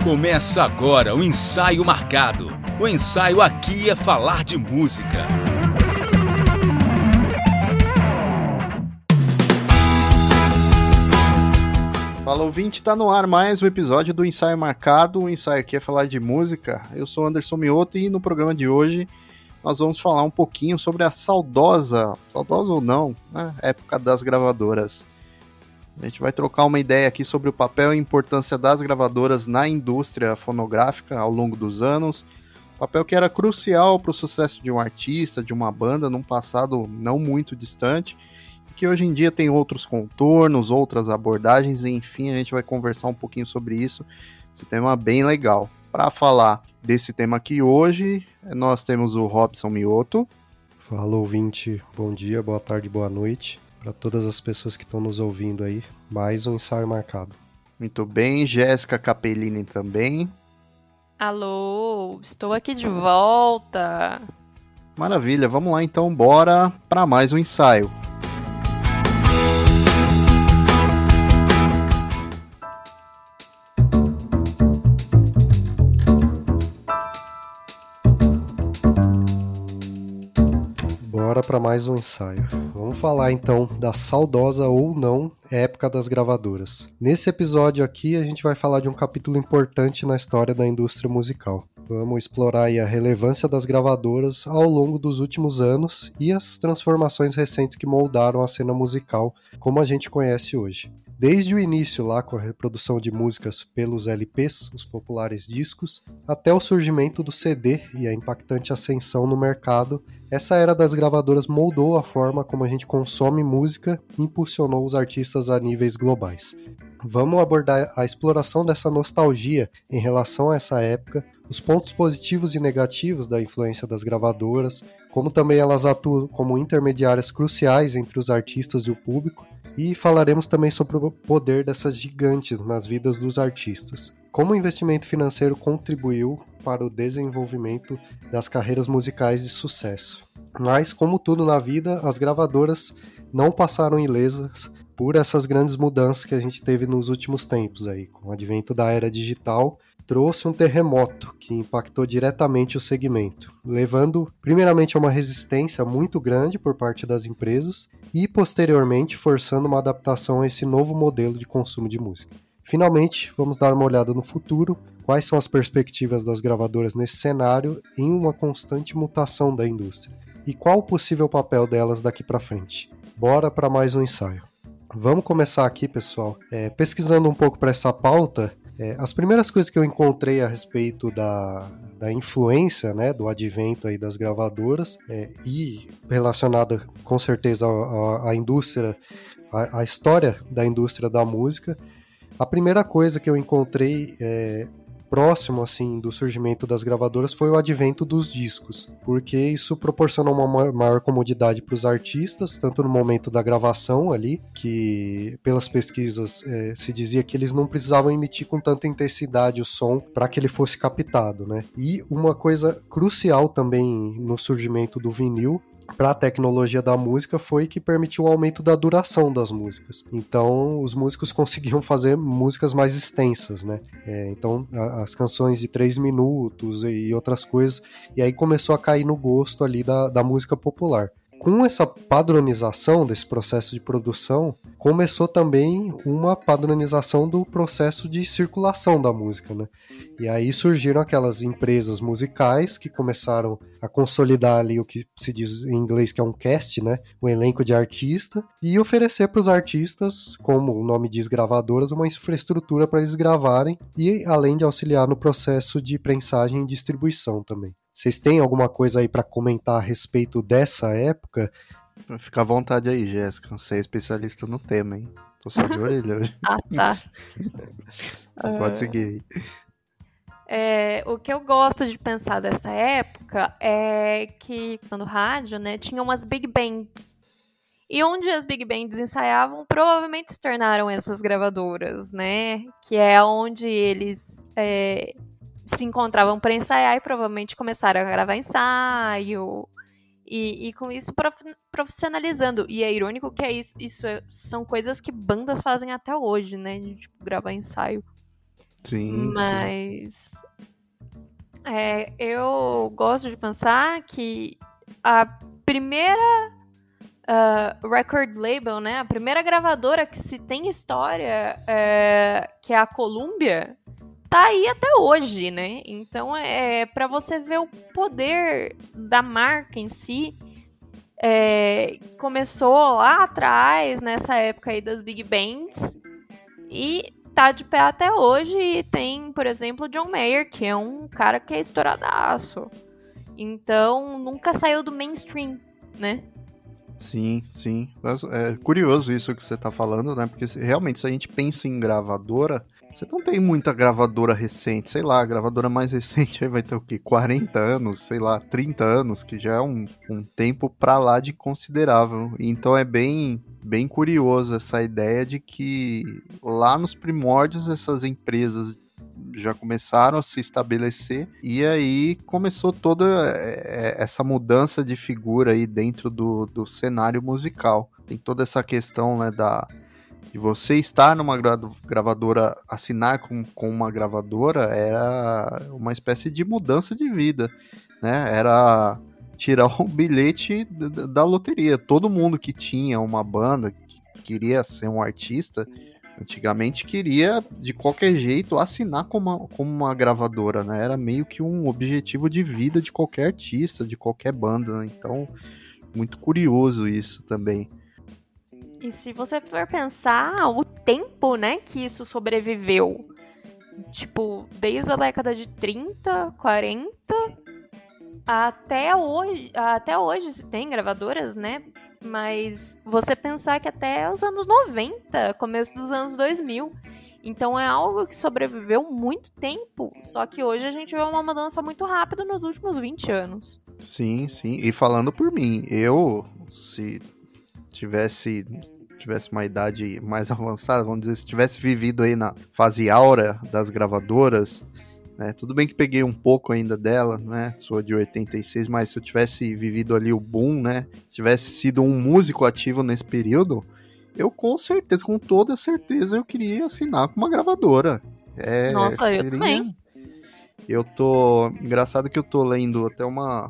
Começa agora o Ensaio Marcado. O ensaio aqui é falar de música. Fala, ouvinte, tá no ar mais um episódio do Ensaio Marcado. O ensaio aqui é falar de música. Eu sou Anderson Mioto e no programa de hoje nós vamos falar um pouquinho sobre a saudosa ou não, né, época das gravadoras. A gente vai trocar uma ideia aqui sobre o papel e importância das gravadoras na indústria fonográfica ao longo dos anos. Papel que era crucial para o sucesso de um artista, de uma banda, num passado não muito distante, e que hoje em dia tem outros contornos, outras abordagens, e enfim, a gente vai conversar um pouquinho sobre isso. Esse tema é bem legal. Para falar desse tema aqui hoje, nós temos o Robson Mioto. Fala, ouvinte, bom dia, boa tarde, boa noite. Para todas as pessoas que estão nos ouvindo aí, mais um ensaio marcado. Muito bem, Jéssica Capellini também. Alô, estou aqui de volta. Maravilha, vamos lá então, bora para mais um ensaio. Bora para mais um ensaio. Vamos falar então da saudosa ou não época das gravadoras. Nesse episódio aqui a gente vai falar de um capítulo importante na história da indústria musical. Vamos explorar aí a relevância das gravadoras ao longo dos últimos anos e as transformações recentes que moldaram a cena musical como a gente conhece hoje. Desde o início lá com a reprodução de músicas pelos LPs, os populares discos, até o surgimento do CD e a impactante ascensão no mercado, essa era das gravadoras moldou a forma como a gente consome música e impulsionou os artistas a níveis globais. Vamos abordar a exploração dessa nostalgia em relação a essa época, os pontos positivos e negativos da influência das gravadoras, como também elas atuam como intermediárias cruciais entre os artistas e o público, e falaremos também sobre o poder dessas gigantes nas vidas dos artistas. Como o investimento financeiro contribuiu para o desenvolvimento das carreiras musicais de sucesso. Mas, como tudo na vida, as gravadoras não passaram ilesas por essas grandes mudanças que a gente teve nos últimos tempos aí. Com o advento da era digital, trouxe um terremoto que impactou diretamente o segmento, levando primeiramente a uma resistência muito grande por parte das empresas e posteriormente forçando uma adaptação a esse novo modelo de consumo de música. Finalmente, vamos dar uma olhada no futuro, quais são as perspectivas das gravadoras nesse cenário em uma constante mutação da indústria e qual o possível papel delas daqui para frente. Bora para mais um ensaio. Vamos começar aqui, pessoal, pesquisando um pouco para essa pauta. As primeiras coisas que eu encontrei a respeito da influência, né, do advento aí das gravadoras e relacionada com certeza à indústria, à história da indústria da música, a primeira coisa que eu encontrei próximo assim, do surgimento das gravadoras foi o advento dos discos, porque isso proporcionou uma maior comodidade para os artistas, tanto no momento da gravação ali, que pelas pesquisas se dizia que eles não precisavam emitir com tanta intensidade o som para que ele fosse captado, né? E uma coisa crucial também no surgimento do vinil para a tecnologia da música foi que permitiu o aumento da duração das músicas. Então, os músicos conseguiam fazer músicas mais extensas, né? Então, as canções de 3 minutos e outras coisas, e aí começou a cair no gosto ali da música popular. Com essa padronização desse processo de produção, começou também uma padronização do processo de circulação da música, né? E aí surgiram aquelas empresas musicais que começaram a consolidar ali o que se diz em inglês que é um cast, né? Um elenco de artista, e oferecer para os artistas, como o nome diz, gravadoras, uma infraestrutura para eles gravarem e além de auxiliar no processo de prensagem e distribuição também. Vocês têm alguma coisa aí para comentar a respeito dessa época? Fica à vontade aí, Jéssica. Você é especialista no tema, hein? Tô só de orelha hoje. Tá. Pode seguir aí. O que eu gosto de pensar dessa época é que, usando rádio, né, tinha umas big bands. E onde as big bands ensaiavam, provavelmente se tornaram essas gravadoras, né? Que é onde eles se encontravam para ensaiar e provavelmente começaram a gravar ensaio. E com isso profissionalizando. E é irônico que são coisas que bandas fazem até hoje, né? De gravar ensaio. Sim, Mas eu gosto de pensar que a primeira record label, né? A primeira gravadora que se tem história, que é a Columbia, tá aí até hoje, né? Então, para você ver o poder da marca em si, começou lá atrás, nessa época aí das big bands, e tá de pé até hoje. E tem, por exemplo, o John Mayer, que é um cara que é estouradaço. Então, nunca saiu do mainstream, né? sim, sim. Mas é curioso isso que você tá falando, né? Porque realmente, se a gente pensa em gravadora, você não tem muita gravadora recente. Sei lá, a gravadora mais recente aí vai ter o quê? 40 anos, sei lá, 30 anos, que já é um tempo pra lá de considerável. Então é bem curioso essa ideia de que lá nos primórdios essas empresas já começaram a se estabelecer, e aí começou toda essa mudança de figura aí dentro do cenário musical. Tem toda essa questão, né, de você estar numa gravadora, assinar com uma gravadora, era uma espécie de mudança de vida, né? Era tirar o bilhete da loteria. Todo mundo que tinha uma banda, que queria ser um artista, antigamente queria, de qualquer jeito, assinar como uma gravadora, né? Era meio que um objetivo de vida de qualquer artista, de qualquer banda, né? Então, muito curioso isso também. E se você for pensar o tempo, né, que isso sobreviveu, tipo, desde a década de 30, 40, até hoje se tem gravadoras, né? Mas você pensar que até os anos 90, começo dos anos 2000. Então é algo que sobreviveu muito tempo. Só que hoje a gente vê uma mudança muito rápida nos últimos 20 anos. Sim, sim. E falando por mim, eu, se tivesse uma idade mais avançada, vamos dizer, se tivesse vivido aí na fase áurea das gravadoras, né? Tudo bem que peguei um pouco ainda dela, né? Sou de 86, mas se eu tivesse vivido ali o boom, né? Se tivesse sido um músico ativo nesse período, eu com certeza, com toda certeza, eu queria assinar com uma gravadora. Nossa, eu também. Engraçado que eu tô lendo até uma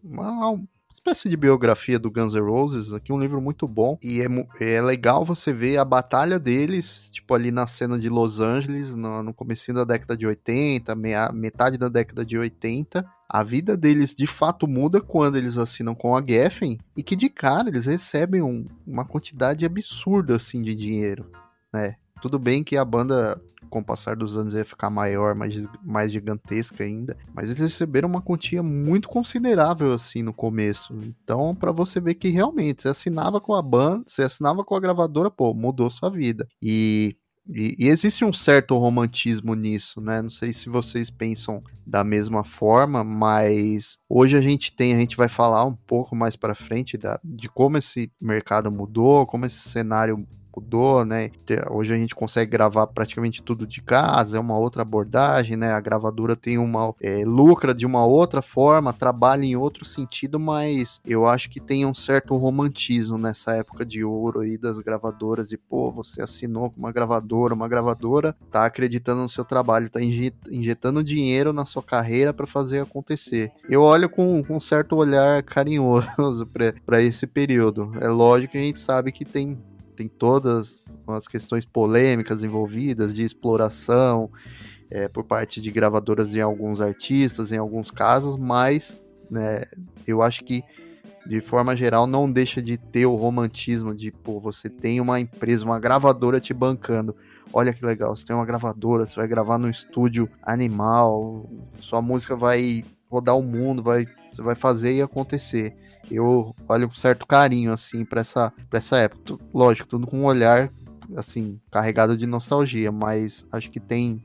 espécie de biografia do Guns N' Roses, aqui um livro muito bom, e é legal você ver a batalha deles, tipo ali na cena de Los Angeles, no comecinho da década de 80, metade da década de 80, a vida deles de fato muda quando eles assinam com a Geffen, e que de cara eles recebem uma quantidade absurda assim de dinheiro, né? Tudo bem que a banda, com o passar dos anos, ia ficar maior, mais gigantesca ainda, mas eles receberam uma quantia muito considerável assim no começo. Então, pra você ver que realmente você assinava com a banda, você assinava com a gravadora, pô, mudou sua vida. E existe um certo romantismo nisso, né? Não sei se vocês pensam da mesma forma, mas hoje a gente vai falar um pouco mais pra frente de como esse mercado mudou, como esse cenário mudou, né? Hoje a gente consegue gravar praticamente tudo de casa, é uma outra abordagem, né? A gravadora tem lucra de uma outra forma, trabalha em outro sentido, mas eu acho que tem um certo romantismo nessa época de ouro aí das gravadoras, e pô, você assinou com uma gravadora tá acreditando no seu trabalho, tá injetando dinheiro na sua carreira para fazer acontecer. Eu olho com um certo olhar carinhoso para esse período. É lógico que a gente sabe que tem todas as questões polêmicas envolvidas de exploração por parte de gravadoras de alguns artistas, em alguns casos, mas, né, eu acho que de forma geral não deixa de ter o romantismo de, pô, você tem uma empresa, uma gravadora te bancando. Olha que legal, você tem uma gravadora, você vai gravar num estúdio animal, sua música vai rodar o mundo, você vai fazer e acontecer. Eu olho com certo carinho, assim, pra essa época. Lógico, tudo com um olhar, assim, carregado de nostalgia, mas acho que tem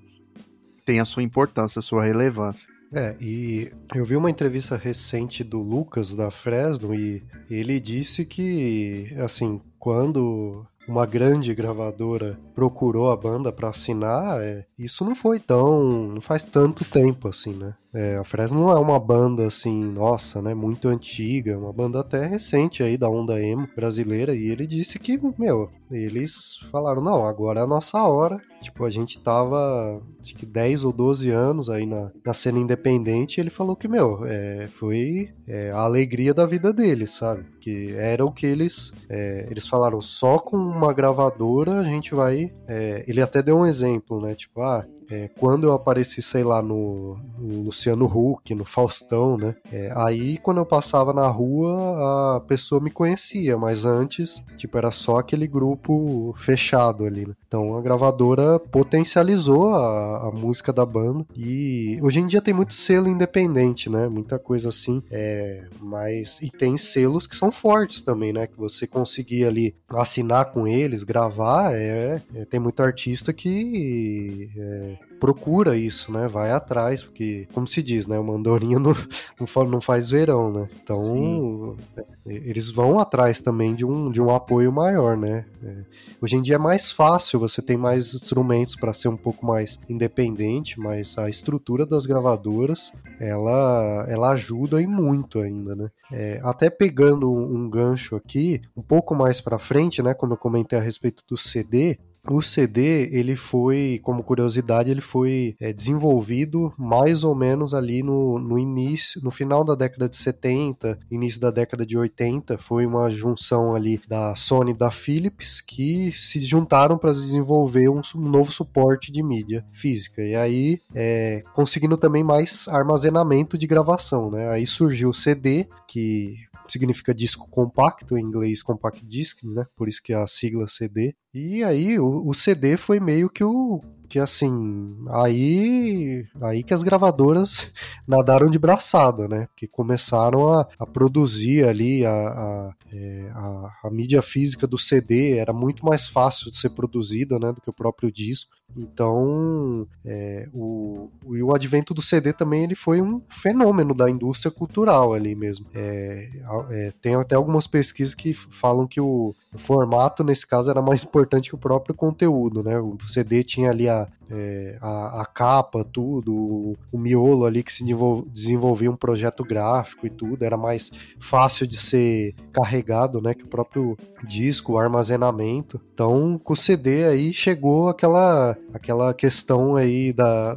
a sua importância, a sua relevância. E eu vi uma entrevista recente do Lucas, da Fresno, e ele disse que, assim, quando uma grande gravadora procurou a banda para assinar, isso não faz tanto tempo assim, né? A Fresno não é uma banda assim, nossa, né, muito antiga, uma banda até recente aí da onda emo brasileira, e ele disse que, eles falaram, não, agora é a nossa hora. Tipo, a gente tava, acho que 10 ou 12 anos aí na cena independente, e ele falou que, foi a alegria da vida deles, sabe? Que era o que eles falaram, só com uma gravadora a gente vai... ele até deu um exemplo, né? Tipo, quando eu apareci, sei lá, no Luciano Huck, no Faustão, né? Aí, quando eu passava na rua, a pessoa me conhecia, mas antes, tipo, era só aquele grupo fechado ali, né? Então, a gravadora potencializou a música da banda, e hoje em dia tem muito selo independente, né? Muita coisa assim, e tem selos que são fortes também, né? Que você conseguir ali assinar com eles, gravar, tem muito artista que procura isso, né? Vai atrás, porque, como se diz, né? O andorinha não faz verão, né? Então, eles vão atrás também de um apoio maior, né? Hoje em dia é mais fácil, você tem mais instrumentos para ser um pouco mais independente, mas a estrutura das gravadoras, ela ajuda e muito ainda, né? Até pegando um gancho aqui, um pouco mais para frente, né? Como eu comentei a respeito do CD, o CD, ele foi, como curiosidade, ele foi desenvolvido mais ou menos ali no início, no final da década de 70, início da década de 80, foi uma junção ali da Sony e da Philips que se juntaram para desenvolver um novo suporte de mídia física, e aí conseguindo também mais armazenamento de gravação, né? Aí surgiu o CD, que significa disco compacto, em inglês compact disc, né? Por isso que é a sigla CD. E aí o CD foi meio que assim, aí que as gravadoras nadaram de braçada, né? Que começaram a produzir ali a mídia física do CD, era muito mais fácil de ser produzida, né, do que o próprio disco. Então, o advento do CD também, ele foi um fenômeno da indústria cultural ali mesmo. Tem até algumas pesquisas que falam que o formato, nesse caso, era mais importante que o próprio conteúdo, né? O CD tinha ali a capa, tudo, o miolo ali que se desenvolvia um projeto gráfico e tudo, era mais fácil de ser carregado, né, que o próprio disco, o armazenamento. Então, com o CD aí chegou aquela questão aí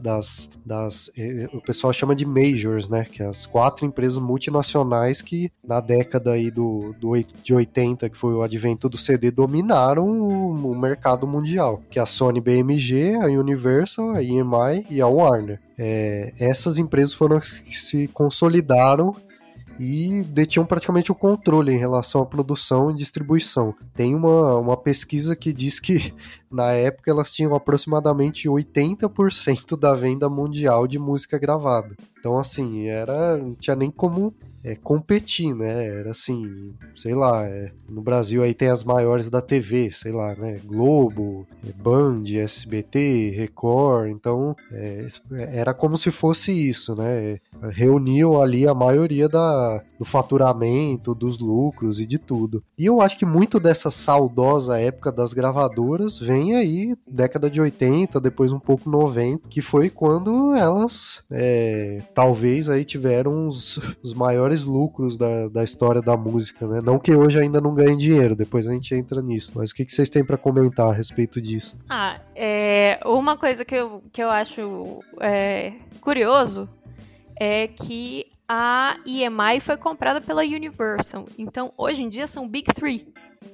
o pessoal chama de majors, né, que é as 4 empresas multinacionais que na década aí de 80, que foi o advento do CD, dominaram o mercado mundial, que é a Sony BMG, a Universal, a EMI e a Warner. Essas empresas foram as que se consolidaram e detinham praticamente o controle em relação à produção e distribuição. Tem uma pesquisa que diz que na época elas tinham aproximadamente 80% da venda mundial de música gravada. Então, assim, não tinha nem como competir, né? Era assim, sei lá, no Brasil aí tem as maiores da TV, sei lá, né? Globo, Band, SBT, Record, então era como se fosse isso, né? Reuniam ali a maioria do faturamento, dos lucros e de tudo. E eu acho que muito dessa saudosa época das gravadoras vem aí, década de 80, depois um pouco 90, que foi quando elas talvez aí tiveram os maiores lucros da história da música, né? Não que hoje ainda não ganhem dinheiro, depois a gente entra nisso. Mas o que vocês têm para comentar a respeito disso? Uma coisa que eu acho curioso é que a EMI foi comprada pela Universal. Então, hoje em dia são Big Three.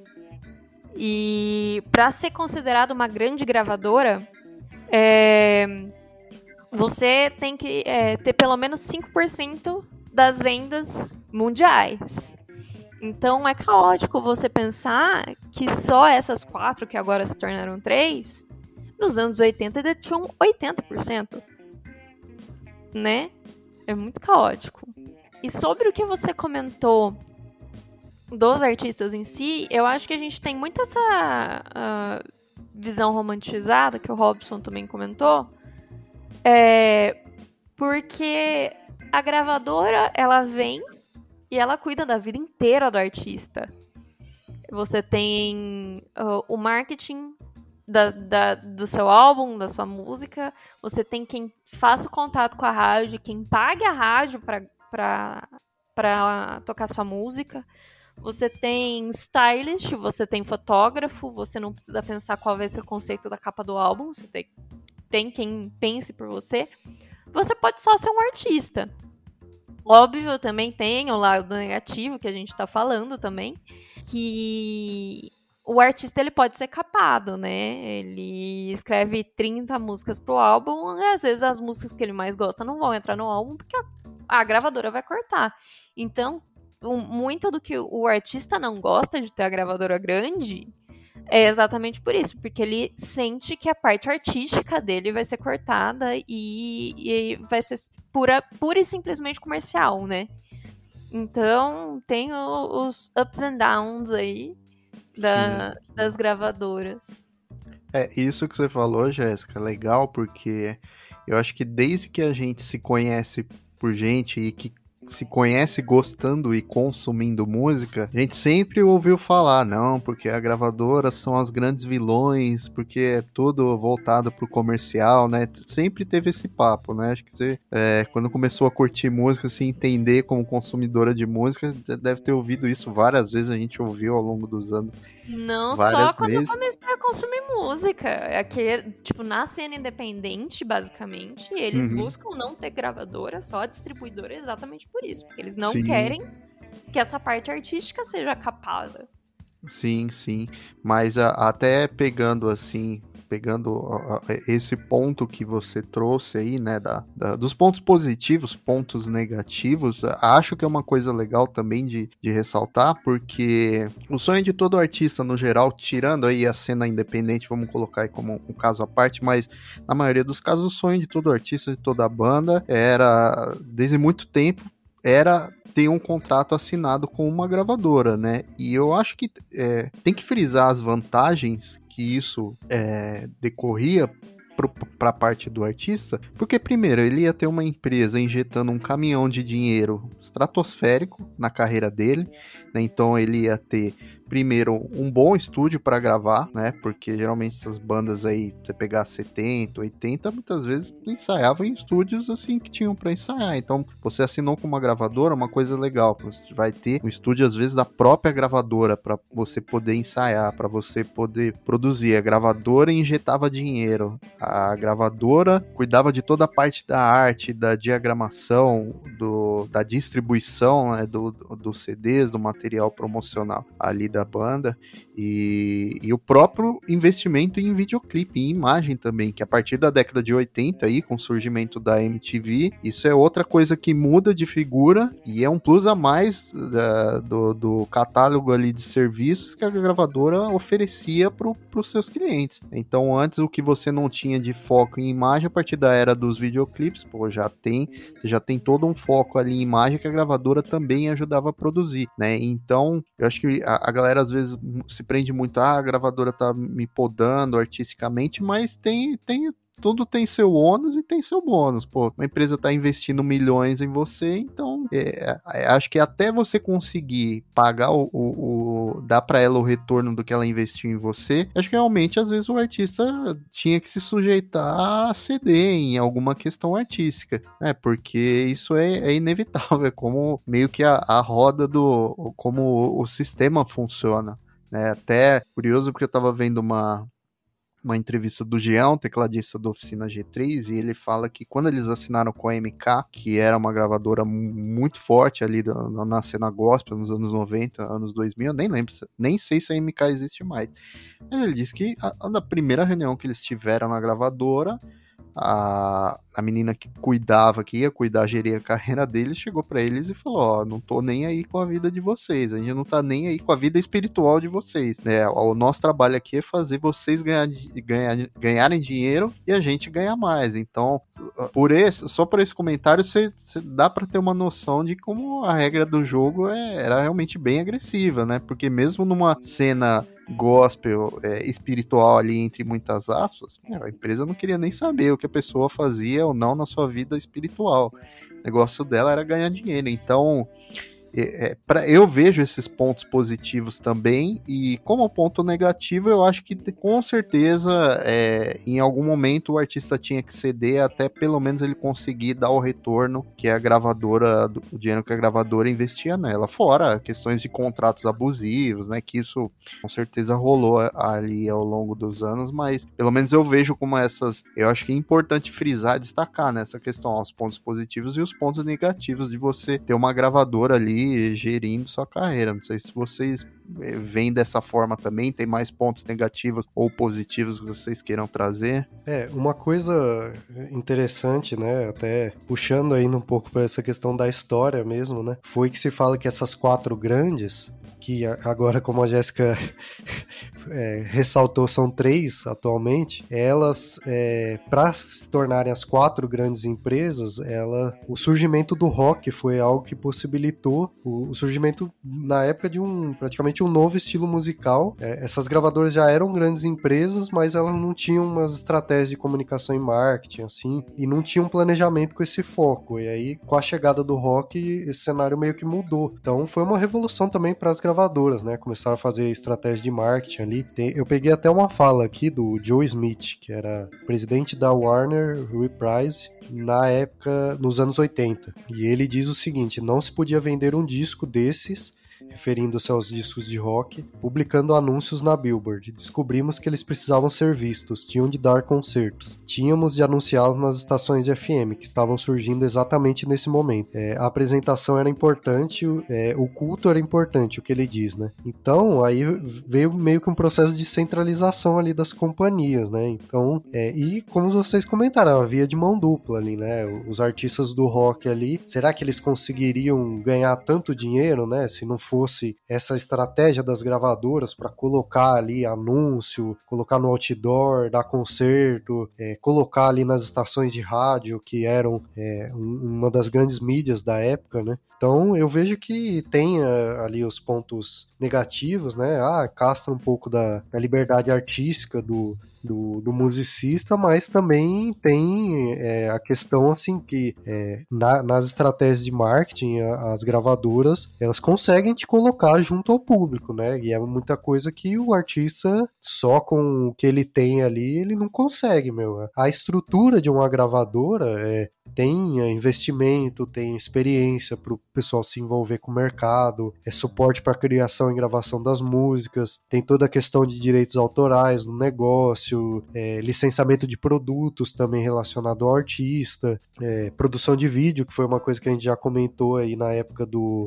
E para ser considerada uma grande gravadora, você tem que ter pelo menos 5% das vendas mundiais. Então é caótico você pensar que só essas 4, que agora se tornaram 3, nos anos 80 detinham 80%. Né? É muito caótico. E sobre o que você comentou dos artistas em si, eu acho que a gente tem muito essa visão romantizada, que o Robson também comentou, porque a gravadora, ela vem e ela cuida da vida inteira do artista. Você tem o marketing do seu álbum, da sua música. Você tem quem faça o contato com a rádio, quem pague a rádio para tocar sua música. Você tem stylist, você tem fotógrafo, você não precisa pensar qual vai ser o conceito da capa do álbum, você tem quem pense por você. Você pode só ser um artista. Óbvio, também tem o lado negativo que a gente tá falando também, que o artista ele pode ser capado, né? Ele escreve 30 músicas pro álbum e às vezes as músicas que ele mais gosta não vão entrar no álbum porque a gravadora vai cortar. Então, muito do que o artista não gosta de ter a gravadora grande é exatamente por isso, porque ele sente que a parte artística dele vai ser cortada e vai ser pura e simplesmente comercial, né? Então, tem os ups and downs aí das gravadoras. Isso que você falou, Jéssica, é legal, porque eu acho que desde que a gente se conhece por gente e que se conhece gostando e consumindo música, a gente sempre ouviu falar, não, porque a gravadora são as grandes vilões, porque é tudo voltado pro comercial, né? Sempre teve esse papo, né? Acho que você, quando começou a curtir música, se entender como consumidora de música, você deve ter ouvido isso várias vezes, a gente ouviu ao longo dos anos. Não só quando eu comecei a consumir música. Aqui, tipo, na cena independente, basicamente, eles buscam não ter gravadora, só distribuidora, exatamente por isso. Porque eles não querem que essa parte artística seja capada. Sim. Mas até pegando esse ponto que você trouxe aí, né, dos pontos positivos, pontos negativos, acho que é uma coisa legal também de ressaltar, porque o sonho de todo artista, no geral, tirando aí a cena independente, vamos colocar aí como um caso à parte, mas na maioria dos casos, o sonho de todo artista, de toda banda, era, desde muito tempo, era ter um contrato assinado com uma gravadora, né? E eu acho que tem que frisar as vantagens que isso decorria para a parte do artista, porque primeiro ele ia ter uma empresa injetando um caminhão de dinheiro estratosférico na carreira dele, né? Então ele ia ter primeiro um bom estúdio para gravar, né? Porque geralmente essas bandas aí, você pegar 70, 80, muitas vezes ensaiavam em estúdios assim que tinham para ensaiar. Então você assinou com uma gravadora, uma coisa legal, você vai ter um estúdio às vezes da própria gravadora para você poder ensaiar, para você poder produzir. A gravadora injetava dinheiro, a gravadora cuidava de toda a parte da arte, da diagramação, da distribuição, né? dos CDs, do material promocional ali da banda, e o próprio investimento em videoclipe, em imagem também, que a partir da década de 80 aí, com o surgimento da MTV, isso é outra coisa que muda de figura e é um plus a mais do catálogo ali de serviços que a gravadora oferecia para os seus clientes. Então antes o que você não tinha de foco em imagem, a partir da era dos videoclipes, você já tem todo um foco ali em imagem que a gravadora também ajudava a produzir, né? Então eu acho que a galera às vezes se prende muito, a gravadora tá me podando artisticamente, mas tudo tem seu ônus e tem seu bônus. Pô, uma empresa tá investindo milhões em você, então acho que até você conseguir pagar dar pra ela o retorno do que ela investiu em você, acho que realmente às vezes o artista tinha que se sujeitar a ceder em alguma questão artística, né? Porque isso é inevitável, é como meio que a roda como o sistema funciona, né? Até curioso porque eu tava vendo uma entrevista do Jean, tecladista da Oficina G3, e ele fala que quando eles assinaram com a MK, que era uma gravadora muito forte ali na cena gospel, nos anos 90, anos 2000, eu nem lembro, nem sei se a MK existe mais, mas ele disse que na primeira reunião que eles tiveram na gravadora, a menina que ia cuidar, gerir a carreira deles, chegou pra eles e falou, ó, não tô nem aí com a vida de vocês, a gente não tá nem aí com a vida espiritual de vocês, né? O nosso trabalho aqui é fazer vocês ganharem dinheiro e a gente ganhar mais. Então, só por esse comentário, você dá pra ter uma noção de como a regra do jogo era realmente bem agressiva, né? Porque mesmo numa cena gospel, espiritual ali, entre muitas aspas, a empresa não queria nem saber o que a pessoa fazia ou não na sua vida espiritual. O negócio dela era ganhar dinheiro. Então, eu vejo esses pontos positivos também, e como ponto negativo, eu acho que com certeza em algum momento o artista tinha que ceder até pelo menos ele conseguir dar o retorno que a gravadora, o dinheiro que a gravadora investia nela, fora questões de contratos abusivos, né, que isso com certeza rolou ali ao longo dos anos, mas pelo menos eu vejo como eu acho que é importante frisar, destacar nessa questão, os pontos positivos e os pontos negativos de você ter uma gravadora ali gerindo sua carreira. Não sei se vocês veem dessa forma também, tem mais pontos negativos ou positivos que vocês queiram trazer? Uma coisa interessante, né, até puxando ainda um pouco para essa questão da história mesmo, né, foi que se fala que essas 4 grandes, que agora, como a Jéssica ressaltou, são 3 atualmente, elas, para se tornarem as 4 grandes empresas, o surgimento do rock foi algo que possibilitou o surgimento, na época, de praticamente um novo estilo musical. Essas gravadoras já eram grandes empresas, mas elas não tinham umas estratégias de comunicação e marketing, assim, e não tinham um planejamento com esse foco. E aí, com a chegada do rock, esse cenário meio que mudou. Então, foi uma revolução também para as gravadoras, né? Começaram a fazer estratégia de marketing ali. Eu peguei até uma fala aqui do Joe Smith, que era presidente da Warner Reprise na época, nos anos 80. E ele diz o seguinte: não se podia vender um disco desses, referindo-se aos discos de rock, publicando anúncios na Billboard. Descobrimos que eles precisavam ser vistos, tinham de dar concertos. Tínhamos de anunciá-los nas estações de FM, que estavam surgindo exatamente nesse momento. A apresentação era importante, o culto era importante, o que ele diz, né? Então, aí veio meio que um processo de centralização ali das companhias, né? Então, e como vocês comentaram, havia de mão dupla ali, né? Os artistas do rock ali, será que eles conseguiriam ganhar tanto dinheiro, né? Se não fosse essa estratégia das gravadoras para colocar ali anúncio, colocar no outdoor, dar concerto, colocar ali nas estações de rádio, que eram uma das grandes mídias da época, né? Então eu vejo que tem ali os pontos negativos, né? Castra um pouco da liberdade artística do musicista, mas também tem a questão assim que nas estratégias de marketing, as gravadoras, elas conseguem te colocar junto ao público, né? E é muita coisa que o artista, só com o que ele tem ali, ele não consegue, meu. A estrutura de uma gravadora tem investimento, tem experiência para o pessoal se envolver com o mercado, suporte para criação e gravação das músicas, tem toda a questão de direitos autorais no negócio, licenciamento de produtos também relacionado ao artista, produção de vídeo, que foi uma coisa que a gente já comentou aí na época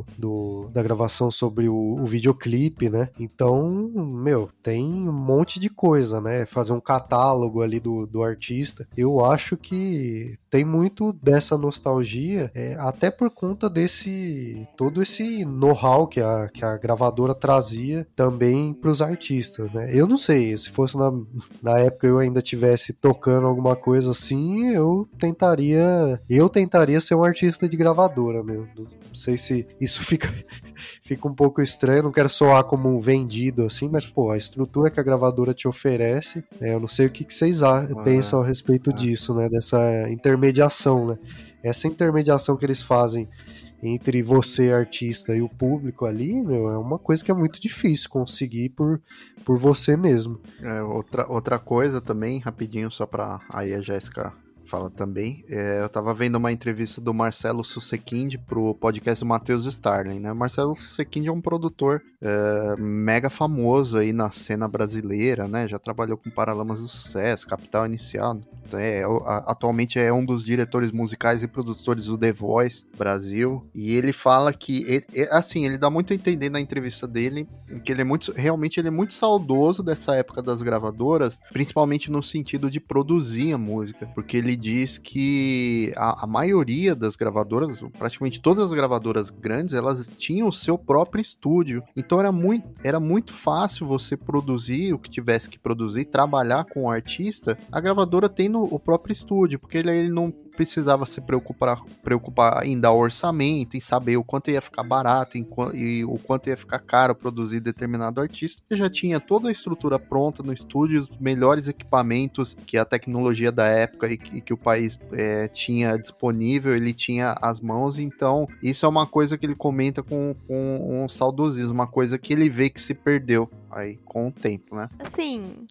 da gravação sobre o videoclipe, né? Então, meu, tem um monte de coisa, né? Fazer um catálogo ali do artista. Eu acho que tem muito dessa nostalgia, até por conta todo esse know-how que a gravadora trazia também para os artistas, né? Eu não sei, se fosse na época eu ainda tivesse tocando alguma coisa assim, eu tentaria ser um artista de gravadora, meu. Não sei se isso fica um pouco estranho, não quero soar como um vendido assim, mas pô, a estrutura que a gravadora te oferece, eu não sei o que vocês pensam a respeito disso, né? Dessa intermediação, né? Essa intermediação que eles fazem entre você, artista, e o público ali, meu, é uma coisa que é muito difícil conseguir por você mesmo. Outra coisa também, rapidinho, só pra aí a Jéssica fala também, eu tava vendo uma entrevista do Marcelo Susequinde pro podcast do Matheus Starling, né? O Marcelo Susequinde é um produtor mega famoso aí na cena brasileira, né? Já trabalhou com Paralamas do Sucesso, Capital Inicial, atualmente é um dos diretores musicais e produtores do The Voice Brasil, e ele fala que, ele dá muito a entender na entrevista dele, que ele é muito saudoso dessa época das gravadoras, principalmente no sentido de produzir a música, porque ele diz que a maioria das gravadoras, praticamente todas as gravadoras grandes, elas tinham o seu próprio estúdio, então era muito fácil você produzir o que tivesse que produzir, trabalhar com o artista, a gravadora tem o próprio estúdio, porque ele não precisava se preocupar em dar orçamento, em saber o quanto ia ficar barato e o quanto ia ficar caro produzir determinado artista. Ele já tinha toda a estrutura pronta no estúdio, os melhores equipamentos que a tecnologia da época e que o país tinha disponível, ele tinha às mãos. Então isso é uma coisa que ele comenta com um saudosismo, uma coisa que ele vê que se perdeu aí com o tempo, né? Assim,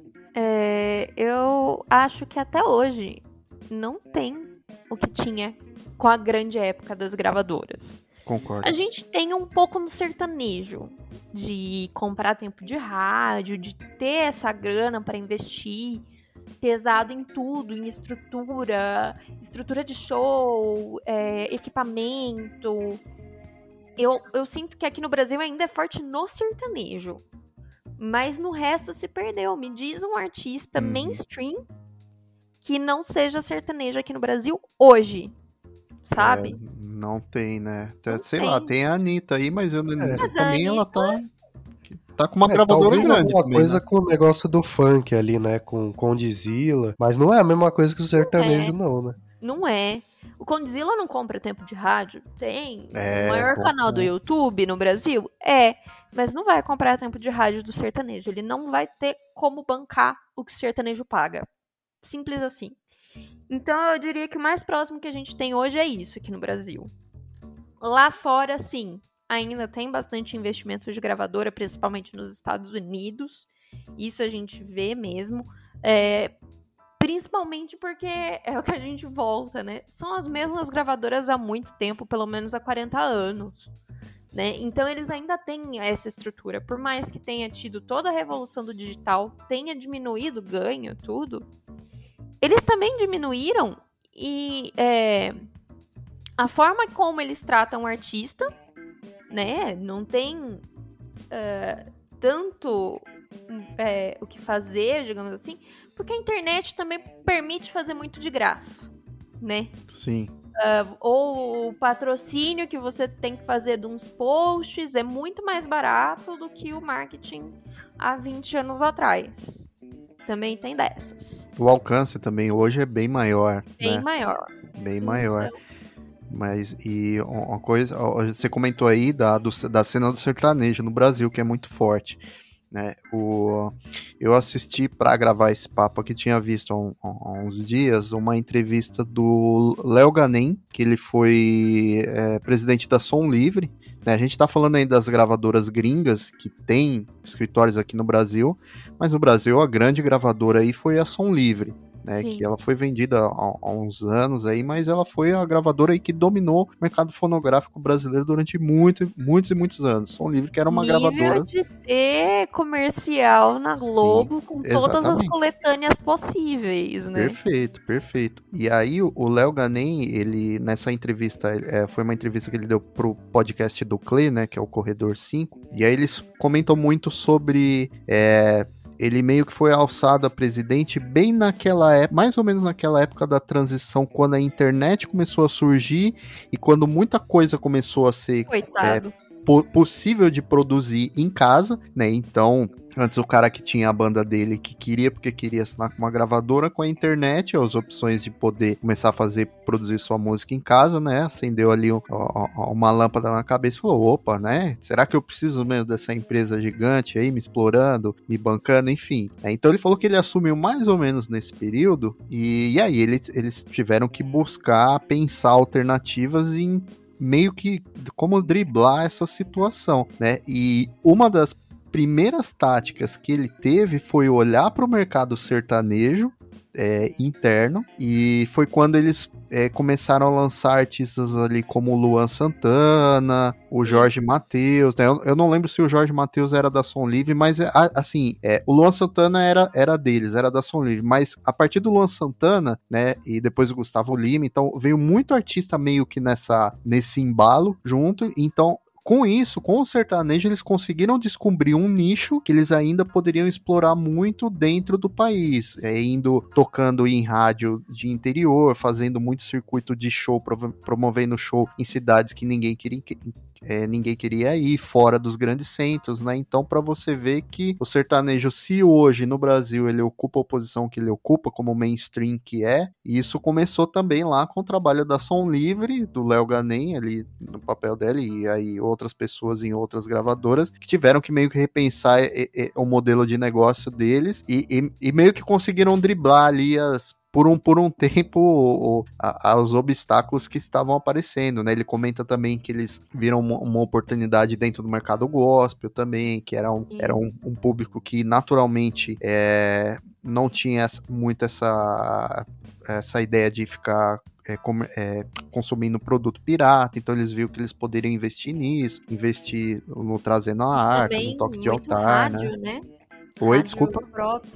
eu acho que até hoje não tem o que tinha com a grande época das gravadoras. Concordo. A gente tem um pouco no sertanejo, de comprar tempo de rádio, de ter essa grana para investir pesado em tudo, em estrutura de show, equipamento. Eu sinto que aqui no Brasil ainda é forte no sertanejo, mas no resto se perdeu. Me diz um artista mainstream que não seja sertanejo aqui no Brasil hoje, sabe? Não tem, né? Sei tem. lá, tem a Anitta aí, mas também ela tá com uma gravadora gravadora talvez grande. Alguma também, coisa né? com o negócio do funk ali, né? Com Condzilla, mas não é a mesma coisa que o sertanejo, não, né? Não é. O Condzilla não compra tempo de rádio? Tem. O maior bom, canal do YouTube no Brasil? Mas não vai comprar tempo de rádio do sertanejo. Ele não vai ter como bancar o que o sertanejo paga. Simples assim. Então eu diria que o mais próximo que a gente tem hoje é isso aqui no Brasil. Lá fora, sim, ainda tem bastante investimento de gravadora, principalmente nos Estados Unidos. Isso a gente vê mesmo. Principalmente porque é o que a gente volta, né? São as mesmas gravadoras há muito tempo, pelo menos há 40 anos. Né? Então eles ainda têm essa estrutura. Por mais que tenha tido toda a revolução do digital, tenha diminuído o ganho, tudo, eles também diminuíram e a forma como eles tratam o artista, né? Não tem tanto o que fazer, digamos assim, porque a internet também permite fazer muito de graça, né? Sim. Ou o patrocínio que você tem que fazer de uns posts é muito mais barato do que o marketing há 20 anos atrás. Também tem dessas. O alcance também hoje é bem maior. Bem né? maior. Bem maior. Mas, e uma coisa, você comentou aí da cena do sertanejo no Brasil, que é muito forte. Né? Eu assisti para gravar esse papo aqui, tinha visto há uns dias uma entrevista do Léo Ganem, que ele foi presidente da Som Livre. Né? A gente tá falando aí das gravadoras gringas que tem escritórios aqui no Brasil, mas no Brasil a grande gravadora aí foi a Som Livre. Né, que ela foi vendida há uns anos aí, mas ela foi a gravadora aí que dominou o mercado fonográfico brasileiro durante muitos e muitos anos. Som Livre, que era uma gravadora de ter comercial na Globo. Sim, com todas as coletâneas possíveis, né? Perfeito. E aí o Léo Ganem, ele, nessa entrevista, foi uma entrevista que ele deu pro podcast do Clê, né, que é o Corredor 5, e aí eles comentam muito sobre... ele meio que foi alçado a presidente bem naquela época, mais ou menos naquela época da transição, quando a internet começou a surgir e quando muita coisa começou a ser possível de produzir em casa, né? Então, antes o cara que tinha a banda dele, que porque queria assinar com uma gravadora, com a internet, as opções de poder começar a produzir sua música em casa, né? Acendeu ali uma lâmpada na cabeça e falou, opa, né? Será que eu preciso mesmo dessa empresa gigante aí, me explorando, me bancando, enfim. Então ele falou que ele assumiu mais ou menos nesse período, e aí eles tiveram que buscar, pensar alternativas em meio que como driblar essa situação, né? E uma das primeiras táticas que ele teve foi olhar para o mercado sertanejo interno, e foi quando eles começaram a lançar artistas ali como o Luan Santana, o Jorge Mateus, né? Eu não lembro se o Jorge Mateus era da Som Livre, mas assim, o Luan Santana era deles, era da Som Livre, mas a partir do Luan Santana, né, e depois o Gustavo Lima, então veio muito artista meio que nesse embalo junto, então com isso, com o sertanejo, eles conseguiram descobrir um nicho que eles ainda poderiam explorar muito dentro do país, tocando em rádio de interior, fazendo muito circuito de show, promovendo show em cidades que ninguém ninguém queria ir fora dos grandes centros, né? Então, para você ver que o sertanejo, se hoje no Brasil ele ocupa a posição que ele ocupa, como mainstream que é, isso começou também lá com o trabalho da Som Livre, do Léo Ganem, ali no papel dele, e aí outras pessoas em outras gravadoras, que tiveram que meio que repensar o modelo de negócio deles, e meio que conseguiram driblar ali por um tempo os obstáculos que estavam aparecendo, né? Ele comenta também que eles viram uma oportunidade dentro do mercado gospel também, que era um público que naturalmente não tinha muito essa ideia de ficar consumindo produto pirata, então eles viram que eles poderiam investir nisso, investir no trazendo a arca, no toque de altar, rádio, né? Oi, rádio desculpa.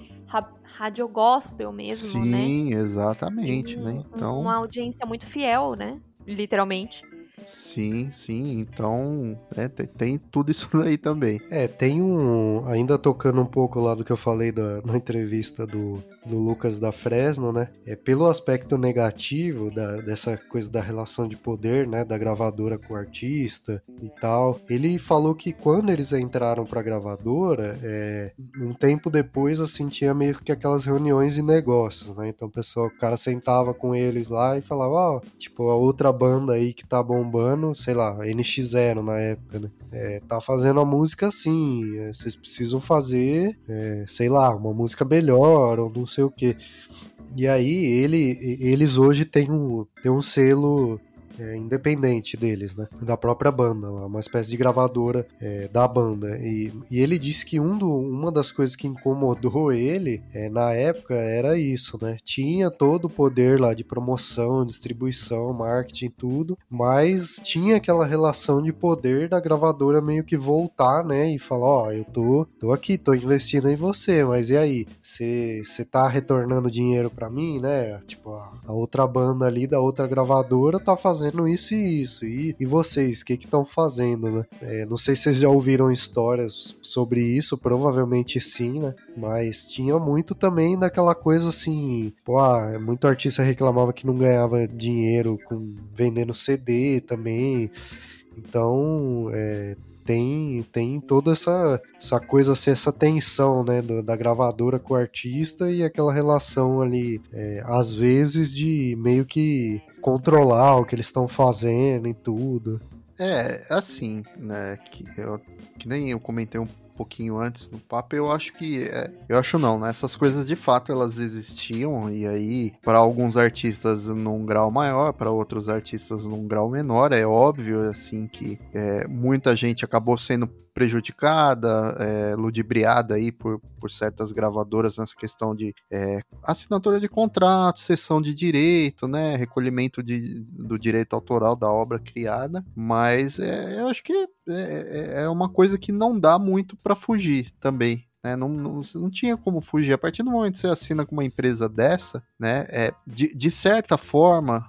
Rádio gospel mesmo, né? Sim, exatamente, né? Então, uma audiência muito fiel, né? Literalmente. Sim, então tem tudo isso aí também. Tem ainda tocando um pouco lá do que eu falei na entrevista do Lucas da Fresno, né? Pelo aspecto negativo dessa coisa da relação de poder, né? Da gravadora com o artista e tal. Ele falou que quando eles entraram pra gravadora, um tempo depois, assim, tinha meio que aquelas reuniões de negócios, né? Então o cara sentava com eles lá e falava, tipo, a outra banda aí que tá bombando, sei lá, NX0 na época, né? Tá fazendo a música assim, vocês precisam fazer, sei lá, uma música melhor, ou não sei o quê. E aí, eles hoje têm um selo independente deles, né? Da própria banda, lá, uma espécie de gravadora da banda. E ele disse que uma das coisas que incomodou ele na época era isso, né? Tinha todo o poder lá de promoção, distribuição, marketing, tudo, mas tinha aquela relação de poder da gravadora meio que voltar, né? E falar, eu tô aqui, tô investindo em você, mas e aí? Você tá retornando dinheiro pra mim, né? Tipo, a outra banda ali da outra gravadora tá fazendo isso e isso. E vocês, o que estão fazendo, né? Não sei se vocês já ouviram histórias sobre isso, provavelmente sim, né? Mas tinha muito também daquela coisa assim, muito artista reclamava que não ganhava dinheiro vendendo CD também. Então, tem toda essa coisa, assim, essa tensão, né, da gravadora com o artista e aquela relação ali, às vezes, de meio que controlar o que eles estão fazendo e tudo. Assim, né, que nem eu comentei um pouquinho antes no papo, eu acho não, né, essas coisas de fato elas existiam, e aí para alguns artistas num grau maior, para outros artistas num grau menor, é óbvio, assim, que muita gente acabou sendo prejudicada, ludibriada aí por certas gravadoras nessa questão de assinatura de contrato, cessão de direito, né, recolhimento do direito autoral da obra criada, mas eu acho que é uma coisa que não dá muito para fugir também. Não tinha como fugir. A partir do momento que você assina com uma empresa dessa, né, de certa forma,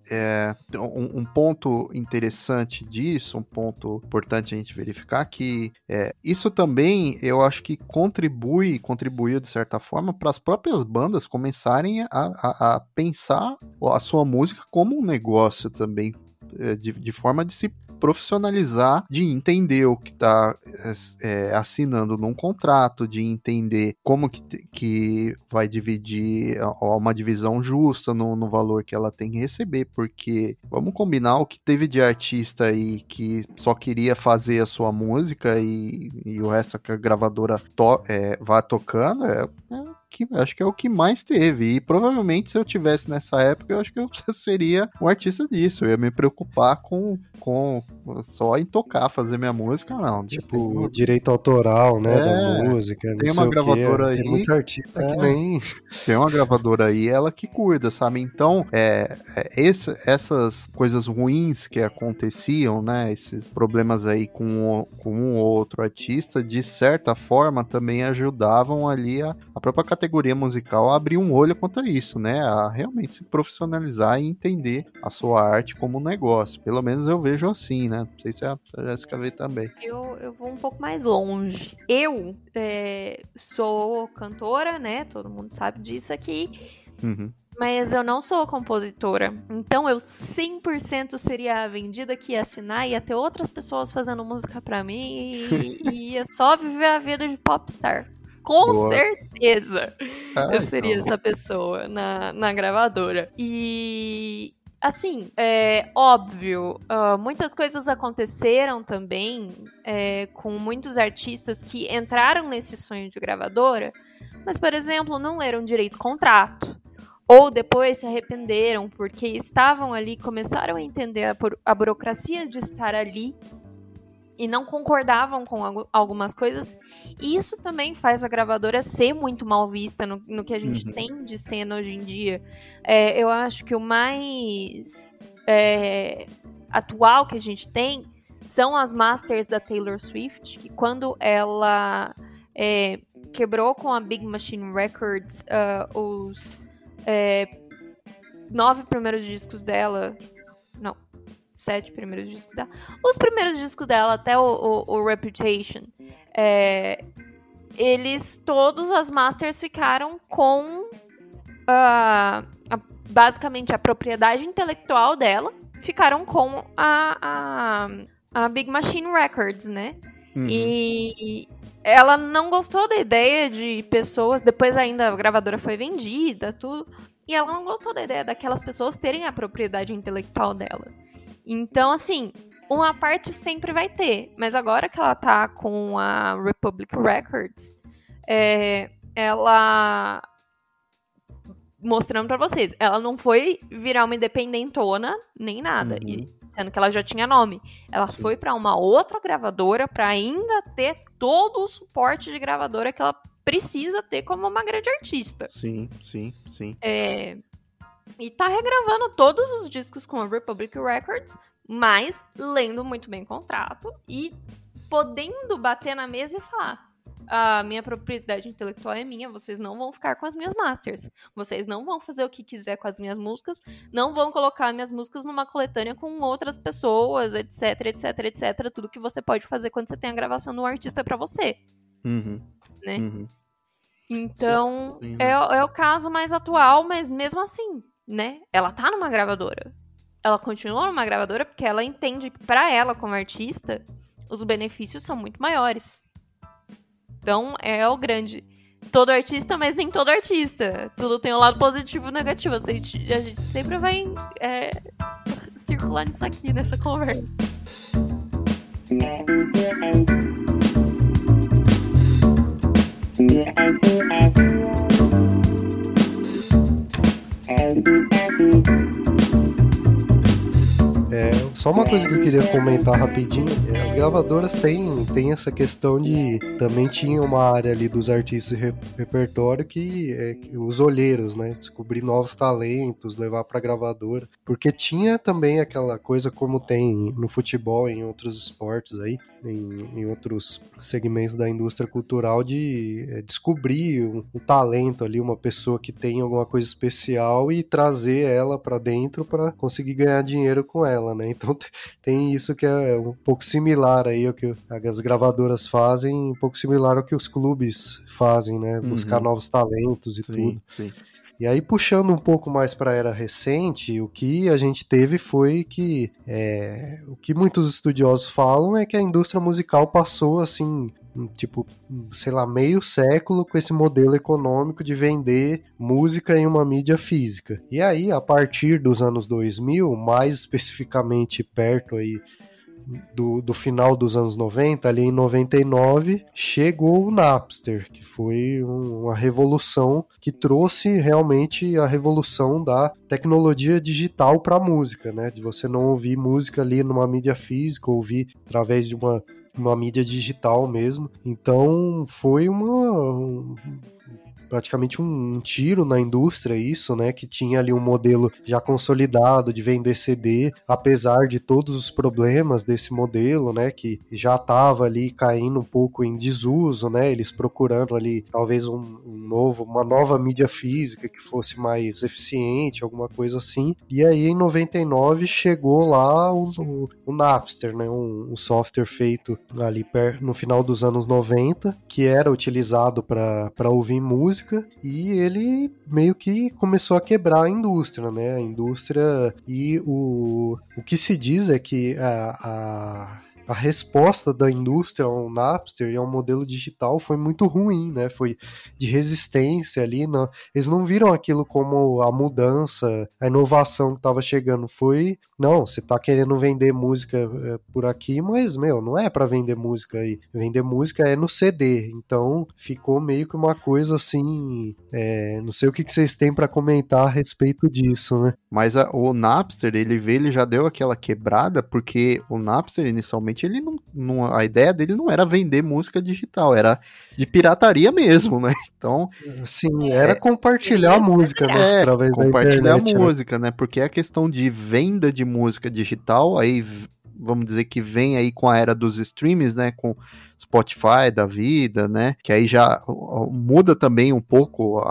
um ponto interessante disso, um ponto importante a gente verificar, que isso também eu acho que contribuiu de certa forma para as próprias bandas começarem a pensar a sua música como um negócio também, de forma de se profissionalizar, de entender o que está assinando num contrato, de entender como que vai dividir uma divisão justa no valor que ela tem que receber, porque vamos combinar, o que teve de artista aí que só queria fazer a sua música e o resto que a gravadora vá tocando, acho que é o que mais teve, e provavelmente se eu tivesse nessa época, eu acho que eu seria um artista disso, eu ia me preocupar com só em tocar, fazer minha música, não. Tipo, direito autoral, né, da música, tem uma gravadora aí, tem muito artista que nem... Tem uma gravadora aí, ela que cuida, sabe? Então, essas coisas ruins que aconteciam, né, esses problemas aí com um ou outro artista, de certa forma, também ajudavam ali a própria categoria musical a abrir um olho quanto a isso, né, a realmente se profissionalizar e entender a sua arte como um negócio. Pelo menos eu vejo assim, né? Não sei se a Jéssica vê também. Eu vou um pouco mais longe. Eu sou cantora, né? Todo mundo sabe disso aqui. Uhum. Mas eu não sou compositora, então eu 100% seria a vendida que ia assinar, ia ter outras pessoas fazendo música pra mim e ia só viver a vida de popstar. Com Boa. certeza eu seria então. essa pessoa na gravadora. E, assim, é óbvio, muitas coisas aconteceram também com muitos artistas que entraram nesse sonho de gravadora, mas, por exemplo, não leram direito contrato. Ou depois se arrependeram porque estavam ali, começaram a entender a burocracia de estar ali e não concordavam com algumas coisas. E isso também faz a gravadora ser muito mal vista no que a gente tem de cena hoje em dia. Eu acho que o mais atual que a gente tem são as masters da Taylor Swift, que quando ela quebrou com a Big Machine Records os 9 primeiros discos dela. Não, 7 primeiros discos dela. Os primeiros discos dela, até o Reputation, todos as masters ficaram com basicamente a propriedade intelectual dela, ficaram com a Big Machine Records, né? E ela não gostou da ideia de pessoas, depois ainda a gravadora foi vendida, tudo, e ela não gostou da ideia daquelas pessoas terem a propriedade intelectual dela. Então, assim, uma parte sempre vai ter, mas agora que ela tá com a Republic Records, ela, mostrando pra vocês, ela não foi virar uma independentona, nem nada, sendo que ela já tinha nome. Ela foi pra uma outra gravadora pra ainda ter todo o suporte de gravadora que ela precisa ter como uma grande artista. Sim. E tá regravando todos os discos com a Republic Records, mas lendo muito bem o contrato e podendo bater na mesa e falar: a minha propriedade intelectual é minha, vocês não vão ficar com as minhas masters, vocês não vão fazer o que quiser com as minhas músicas, não vão colocar minhas músicas numa coletânea com outras pessoas, etc, etc, etc, tudo que você pode fazer quando você tem a gravação do artista pra você, né? Então, é o caso mais atual, mas mesmo assim, né, ela tá numa gravadora, ela continua numa gravadora porque ela entende que pra ela, como artista, os benefícios são muito maiores. Então, é o grande. Todo artista, mas nem todo artista. Tudo tem um lado positivo e negativo. A gente sempre vai circular nisso aqui, nessa conversa. Só uma coisa que eu queria comentar rapidinho, as gravadoras têm essa questão de, também tinha uma área ali dos artistas de repertório que os olheiros, né, descobrir novos talentos, levar pra gravadora, porque tinha também aquela coisa como tem no futebol, em outros esportes aí, em outros segmentos da indústria cultural, de descobrir um talento ali, uma pessoa que tem alguma coisa especial e trazer ela pra dentro pra conseguir ganhar dinheiro com ela, né? Então tem isso que é um pouco similar aí ao que as gravadoras fazem, um pouco similar ao que os clubes fazem, né? Buscar novos talentos e tudo. Sim. E aí, puxando um pouco mais para a era recente, o que a gente teve foi que o que muitos estudiosos falam é que a indústria musical passou, assim, tipo, sei lá, meio século com esse modelo econômico de vender música em uma mídia física. E aí, a partir dos anos 2000, mais especificamente perto aí do final dos anos 90, ali em 99, chegou o Napster, que foi uma revolução que trouxe realmente a revolução da tecnologia digital para a música, né? De você não ouvir música ali numa mídia física, ouvir através de uma mídia digital mesmo. Então foi praticamente um tiro na indústria isso, né, que tinha ali um modelo já consolidado de vender CD, apesar de todos os problemas desse modelo, né, que já estava ali caindo um pouco em desuso, né, eles procurando ali talvez uma nova mídia física que fosse mais eficiente, alguma coisa assim, e aí em 99 chegou lá o Napster, né, um software feito ali no final dos anos 90, que era utilizado para ouvir música, música, e ele meio que começou a quebrar a indústria, né? A indústria, e o que se diz é que a resposta da indústria ao Napster e ao modelo digital foi muito ruim, né? Foi de resistência ali. Eles não viram aquilo como a mudança, a inovação que estava chegando. Foi, não, você tá querendo vender música por aqui, mas, não é para vender música aí. Vender música é no CD. Então, ficou meio que uma coisa assim... não sei o que vocês têm para comentar a respeito disso, né? Mas o Napster, ele já deu aquela quebrada, porque o Napster, inicialmente, ele a ideia dele não era vender música digital, era de pirataria mesmo, né? Então... Sim, era compartilhar a música, né? Através compartilhar da internet, a música, né? Porque a questão de venda de música digital, aí vamos dizer que vem aí com a era dos streams, né? Com Spotify da vida, né? Que aí já muda também um pouco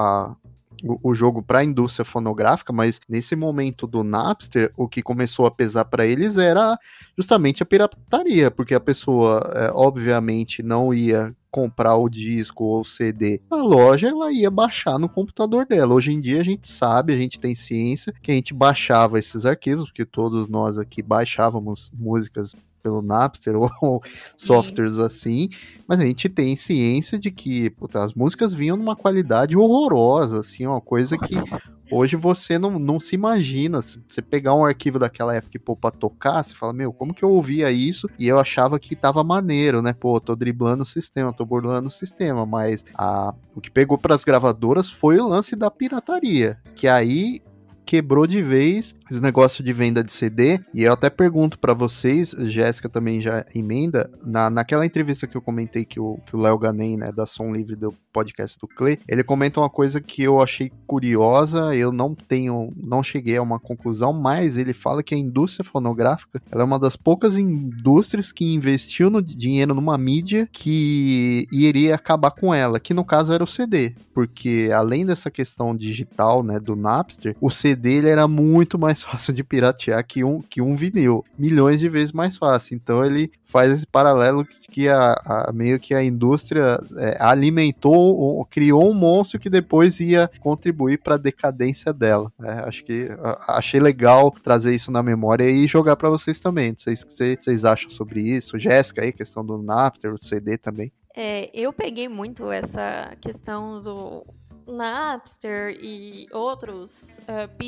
o jogo para a indústria fonográfica, mas nesse momento do Napster, o que começou a pesar para eles era justamente a pirataria, porque a pessoa, obviamente, não ia comprar o disco ou o CD na loja, ela ia baixar no computador dela. Hoje em dia a gente sabe, a gente tem ciência que a gente baixava esses arquivos, porque todos nós aqui baixávamos músicas pelo Napster ou softwares assim, mas a gente tem ciência de que as músicas vinham numa qualidade horrorosa, assim, uma coisa que hoje você não se imagina. Se você pegar um arquivo daquela época e pôr pra tocar, você fala, como que eu ouvia isso e eu achava que tava maneiro, né? Tô driblando o sistema, tô burlando o sistema, mas o que pegou pras gravadoras foi o lance da pirataria, que aí quebrou de vez esse negócio de venda de CD, e eu até pergunto pra vocês, Jéssica também já emenda, naquela entrevista que eu comentei que o Léo Ganem, né, da Som Livre, do podcast do Clay, ele comenta uma coisa que eu achei curiosa, eu não cheguei a uma conclusão, mas ele fala que a indústria fonográfica, ela é uma das poucas indústrias que investiu dinheiro numa mídia que iria acabar com ela, que no caso era o CD, porque além dessa questão digital, né, do Napster, o CD ele era muito mais fácil de piratear que um vinil, milhões de vezes mais fácil. Então ele faz esse paralelo que meio que a indústria alimentou, criou um monstro que depois ia contribuir para a decadência dela. Acho que achei legal trazer isso na memória e jogar para vocês também. Não sei o que vocês acham sobre isso. Jéssica aí, questão do Napster, do CD também. Eu peguei muito essa questão do Napster e outros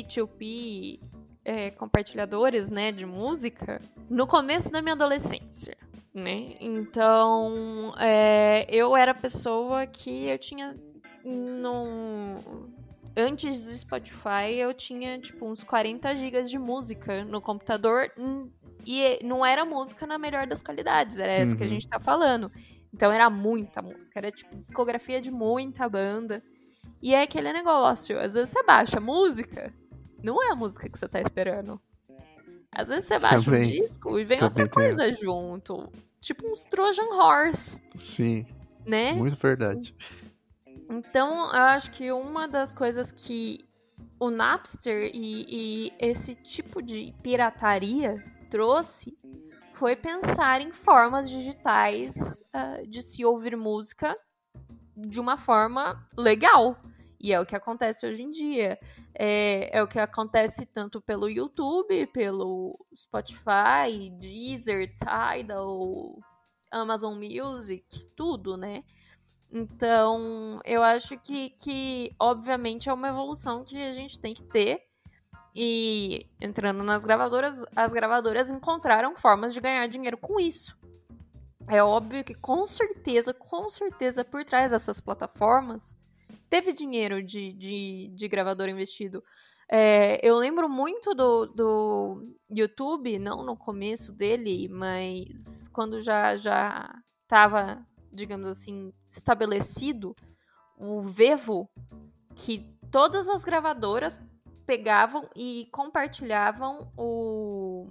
P2P compartilhadores, né, de música no começo da minha adolescência, né? Então, eu era a pessoa que eu tinha antes do Spotify, eu tinha tipo uns 40 GB de música no computador e não era música na melhor das qualidades, era essa que a gente tá falando. Então era muita música, era tipo discografia de muita banda. E é aquele negócio, às vezes você baixa a música, não é a música que você tá esperando. Às vezes você baixa um disco e vem outra coisa junto. Tipo uns Trojan Horse. Sim, né? Muito verdade. Então, eu acho que uma das coisas que o Napster e esse tipo de pirataria trouxe foi pensar em formas digitais de se ouvir música de uma forma legal. E é o que acontece hoje em dia. É o que acontece tanto pelo YouTube, pelo Spotify, Deezer, Tidal, Amazon Music, tudo, né? Então, eu acho que obviamente, é uma evolução que a gente tem que ter. E entrando nas gravadoras, as gravadoras encontraram formas de ganhar dinheiro com isso. É óbvio que com certeza, por trás dessas plataformas, teve dinheiro de gravador investido. Eu lembro muito do YouTube, não no começo dele, mas quando já estava, digamos assim, estabelecido, o Vevo, que todas as gravadoras pegavam e compartilhavam o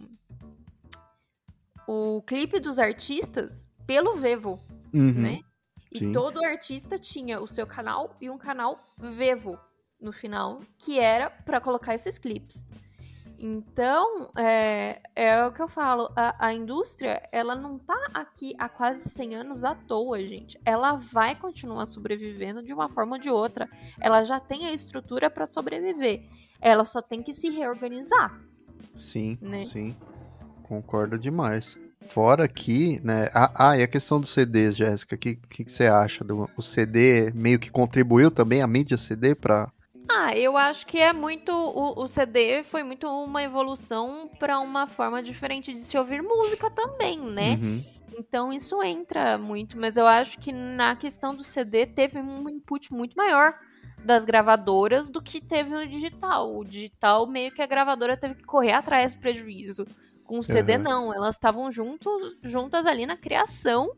clipe dos artistas pelo Vevo, né? E Sim. todo artista tinha o seu canal e um canal Vevo no final, que era para colocar esses clipes. Então, é o que eu falo, a indústria, ela não tá aqui há quase 100 anos à toa, gente. Ela vai continuar sobrevivendo de uma forma ou de outra. Ela já tem a estrutura para sobreviver. Ela só tem que se reorganizar. Sim, né? Sim. Concordo demais. Fora que, né? E a questão dos CDs, Jéssica, o que você acha? O CD meio que contribuiu também, a mídia CD, para... Eu acho que é muito. O CD foi muito uma evolução para uma forma diferente de se ouvir música também, né? Uhum. Então isso entra muito, mas eu acho que na questão do CD teve um input muito maior das gravadoras do que teve no digital. O digital, meio que a gravadora teve que correr atrás do prejuízo. Com o CD, não. Elas estavam juntas ali na criação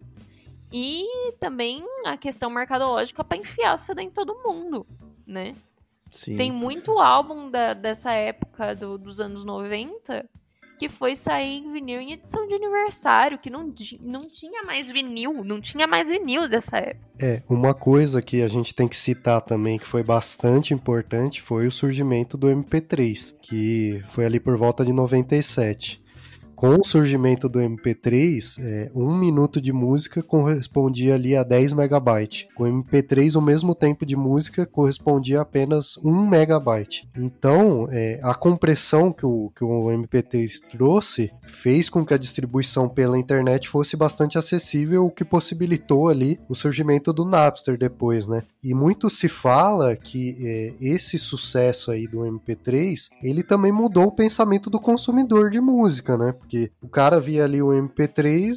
e também a questão mercadológica para enfiar o CD em todo mundo, né? Sim. Tem muito álbum dessa época dos anos 90 que foi sair em vinil em edição de aniversário, que não tinha mais vinil, dessa época. Uma coisa que a gente tem que citar também, que foi bastante importante, foi o surgimento do MP3, que foi ali por volta de 97. Com o surgimento do MP3, 1 minuto de música correspondia ali a 10 megabytes. Com o MP3, o mesmo tempo de música correspondia a apenas 1 megabyte. Então, a compressão que o MP3 trouxe fez com que a distribuição pela internet fosse bastante acessível, o que possibilitou ali o surgimento do Napster depois, né? E muito se fala que esse sucesso aí do MP3, ele também mudou o pensamento do consumidor de música, né? Porque o cara via ali o MP3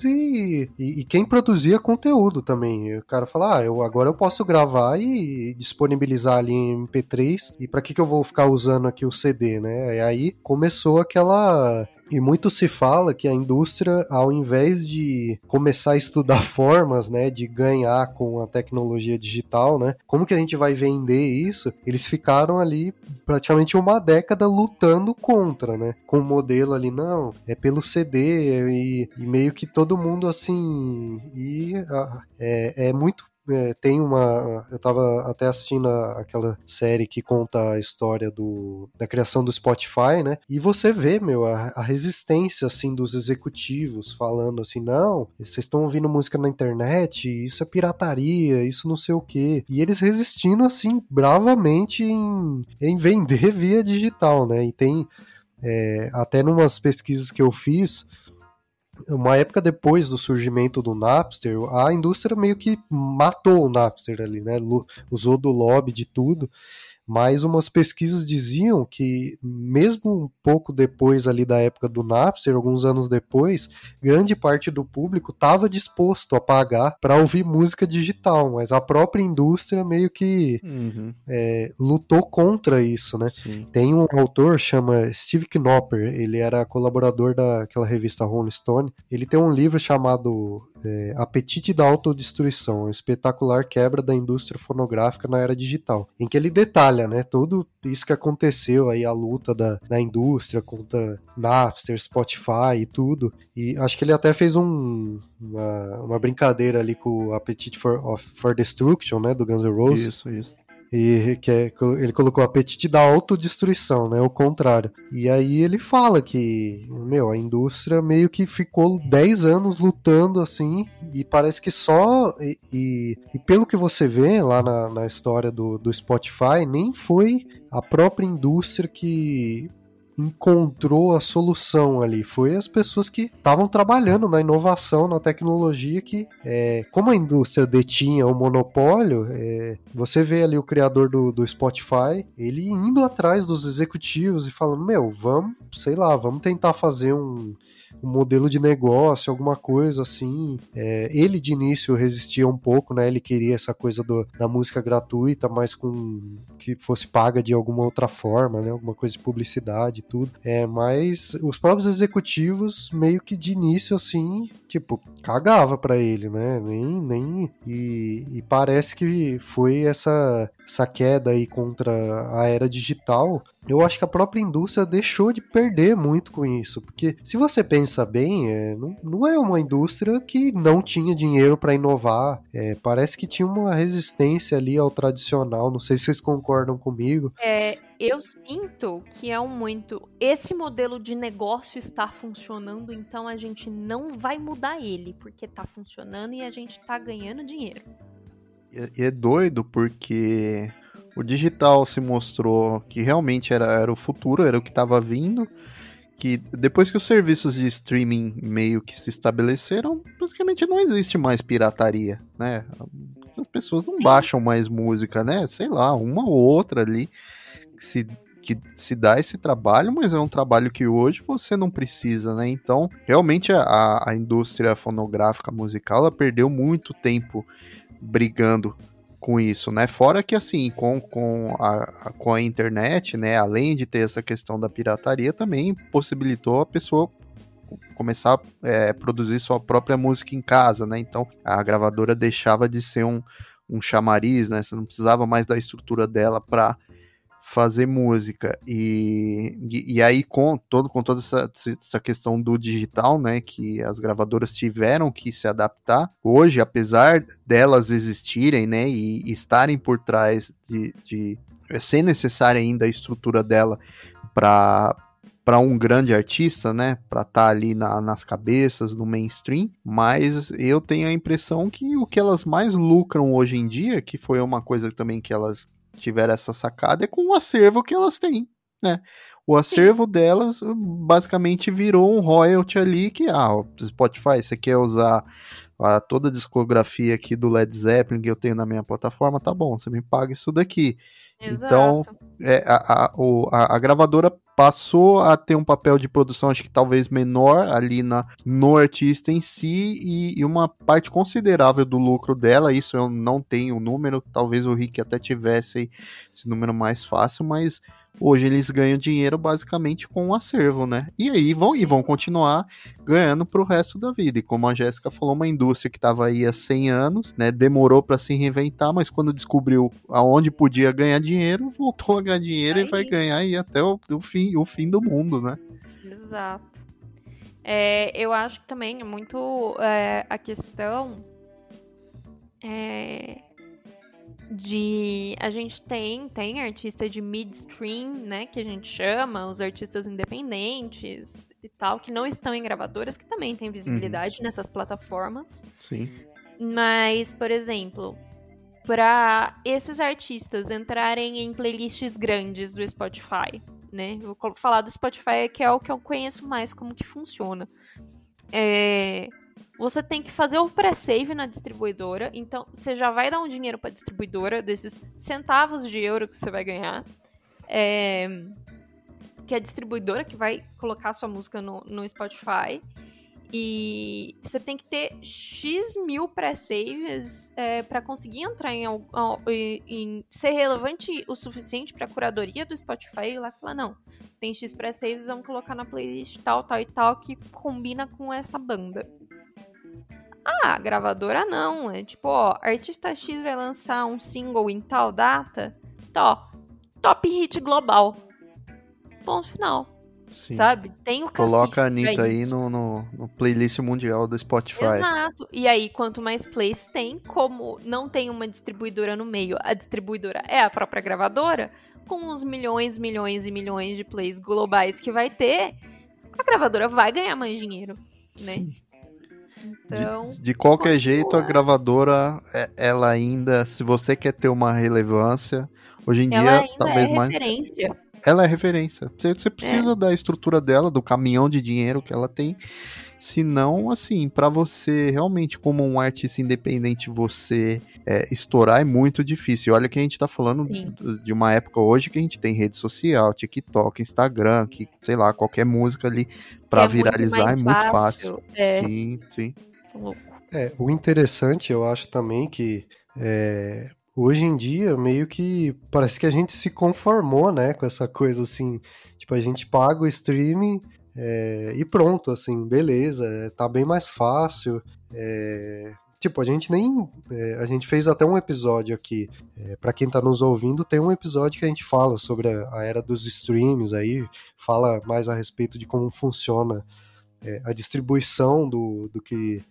e quem produzia conteúdo também. O cara fala, agora eu posso gravar e disponibilizar ali em MP3, e pra que eu vou ficar usando aqui o CD, né? E aí começou aquela... E muito se fala que a indústria, ao invés de começar a estudar formas, né, de ganhar com a tecnologia digital, né, como que a gente vai vender isso, eles ficaram ali praticamente uma década lutando contra, né, com o modelo ali, não, é pelo CD, e meio que todo mundo assim, é muito... eu tava até assistindo aquela série que conta a história da criação do Spotify, né? E você vê, a resistência, assim, dos executivos falando assim, não, vocês estão ouvindo música na internet, isso é pirataria, isso não sei o quê. E eles resistindo, assim, bravamente em vender via digital, né? E tem, até numas pesquisas que eu fiz, uma época depois do surgimento do Napster, a indústria meio que matou o Napster ali, né? Usou do lobby de tudo, mas umas pesquisas diziam que mesmo um pouco depois ali da época do Napster, alguns anos depois, grande parte do público estava disposto a pagar para ouvir música digital, mas a própria indústria meio que lutou contra isso, né? Sim. Tem um autor, chama Steve Knopper, ele era colaborador daquela revista Rolling Stone, ele tem um livro chamado Apetite da Autodestruição, a espetacular quebra da indústria fonográfica na era digital, em que ele detalha, né, tudo isso que aconteceu aí, a luta da indústria contra Napster, Spotify e tudo, e acho que ele até fez uma brincadeira ali com o Appetite for Destruction, né, do Guns N' Roses. Isso. E ele colocou o apetite da autodestruição, né? O contrário. E aí ele fala que, a indústria meio que ficou 10 anos lutando assim, e parece que só... E pelo que você vê lá na história do Spotify, nem foi a própria indústria que encontrou a solução ali, foi as pessoas que estavam trabalhando na inovação, na tecnologia, que como a indústria detinha o monopólio, você vê ali o criador do Spotify, ele indo atrás dos executivos e falando, vamos tentar fazer um modelo de negócio, alguma coisa assim. Ele de início resistia um pouco, né? Ele queria essa coisa da música gratuita, mas com que fosse paga de alguma outra forma, né? Alguma coisa de publicidade e tudo. Mas os próprios executivos meio que de início assim, tipo, cagava pra ele, né? E parece que foi essa queda aí contra a era digital. Eu acho que a própria indústria deixou de perder muito com isso, porque se você pensa bem, não é uma indústria que não tinha dinheiro para inovar, parece que tinha uma resistência ali ao tradicional, não sei se vocês concordam comigo. Eu sinto que é esse modelo de negócio está funcionando, então a gente não vai mudar ele, porque tá funcionando e a gente tá ganhando dinheiro. E é doido porque o digital se mostrou que realmente era o futuro, era o que estava vindo, que depois que os serviços de streaming meio que se estabeleceram, basicamente não existe mais pirataria, né? As pessoas não baixam mais música, né? Sei lá, uma ou outra ali que se dá esse trabalho, mas é um trabalho que hoje você não precisa, né? Então, realmente a indústria fonográfica musical, ela perdeu muito tempo brigando com isso, né? Fora que, assim, com a internet, né? Além de ter essa questão da pirataria, também possibilitou a pessoa começar a produzir sua própria música em casa, né? Então, a gravadora deixava de ser um chamariz, né? Você não precisava mais da estrutura dela para fazer música. E aí, com toda essa questão do digital, né, que as gravadoras tiveram que se adaptar, hoje, apesar delas existirem, né, e estarem por trás de ser necessária ainda a estrutura dela para um grande artista, né, para estar ali nas cabeças, no mainstream, mas eu tenho a impressão que o que elas mais lucram hoje em dia, que foi uma coisa também que elas tiveram essa sacada, é com o acervo que elas têm, né? O acervo delas basicamente virou um royalty ali que, Spotify, você quer usar toda a discografia aqui do Led Zeppelin que eu tenho na minha plataforma, tá bom, você me paga isso daqui. Exato. Então, a gravadora passou a ter um papel de produção, acho que talvez menor ali no artista em si, e uma parte considerável do lucro dela, isso eu não tenho o número, talvez o Rick até tivesse esse número mais fácil, mas hoje eles ganham dinheiro basicamente com o acervo, né? E aí vão continuar ganhando pro resto da vida. E como a Jéssica falou, uma indústria que estava aí há 100 anos, né? Demorou para se reinventar, mas quando descobriu aonde podia ganhar dinheiro, voltou a ganhar dinheiro e vai ganhar aí até o fim do mundo, né? Exato. Eu acho que também é muito a questão de a gente tem artista de midstream, né, que a gente chama, os artistas independentes e tal, que não estão em gravadoras, que também tem visibilidade nessas plataformas. Sim. Mas, por exemplo, para esses artistas entrarem em playlists grandes do Spotify, né, vou falar do Spotify, que é o que eu conheço mais como que funciona. Você tem que fazer o pré-save na distribuidora, então você já vai dar um dinheiro para a distribuidora, desses centavos de euro que você vai ganhar, que é a distribuidora que vai colocar sua música no Spotify, e você tem que ter X mil pré-saves para conseguir entrar em ser relevante o suficiente para a curadoria do Spotify e lá falar, não, tem X pré-saves, vamos colocar na playlist tal e tal, que combina com essa banda. A gravadora não, é tipo, artista X vai lançar um single em tal data, top hit global. Ponto final. Sim. Sabe? Tem o coloca a Anitta aí no playlist mundial do Spotify. Exato. E aí, quanto mais plays tem, como não tem uma distribuidora no meio, a distribuidora é a própria gravadora, com os milhões e milhões de plays globais que vai ter, a gravadora vai ganhar mais dinheiro, né? Sim. Então, de qualquer jeito, a gravadora, ela ainda, se você quer ter uma relevância, hoje em dia, talvez mais... referência. Ela é referência. Você precisa da estrutura dela, do caminhão de dinheiro que ela tem. Senão, assim, para você realmente, como um artista independente, você estourar é muito difícil. Olha que a gente tá falando de uma época hoje que a gente tem rede social, TikTok, Instagram, que, sei lá, qualquer música ali para viralizar é muito fácil. Sim. O interessante, eu acho também que hoje em dia, meio que parece que a gente se conformou, né, com essa coisa assim, tipo, a gente paga o streaming e pronto, assim, beleza, tá bem mais fácil, tipo, a gente fez até um episódio aqui, pra quem tá nos ouvindo, tem um episódio que a gente fala sobre a era dos streams aí, fala mais a respeito de como funciona a distribuição do que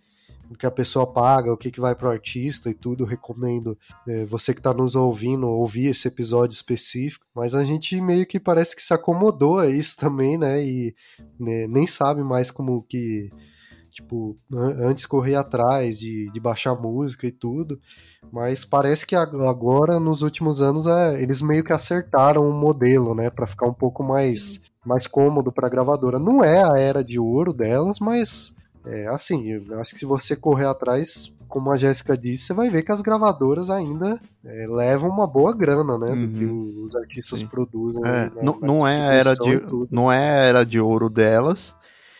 que a pessoa paga, o que vai pro artista e tudo. Recomendo você que tá nos ouvindo ouvir esse episódio específico, mas a gente meio que parece que se acomodou a isso também, né, e nem sabe mais como que, tipo, antes correr atrás de baixar música e tudo, mas parece que agora, nos últimos anos, eles meio que acertaram o modelo, né, pra ficar um pouco mais cômodo pra gravadora. Não é a era de ouro delas, mas, assim, eu acho que se você correr atrás, como a Jéssica disse, você vai ver que as gravadoras ainda levam uma boa grana, né, do que os artistas produzem. Não é a era de ouro delas,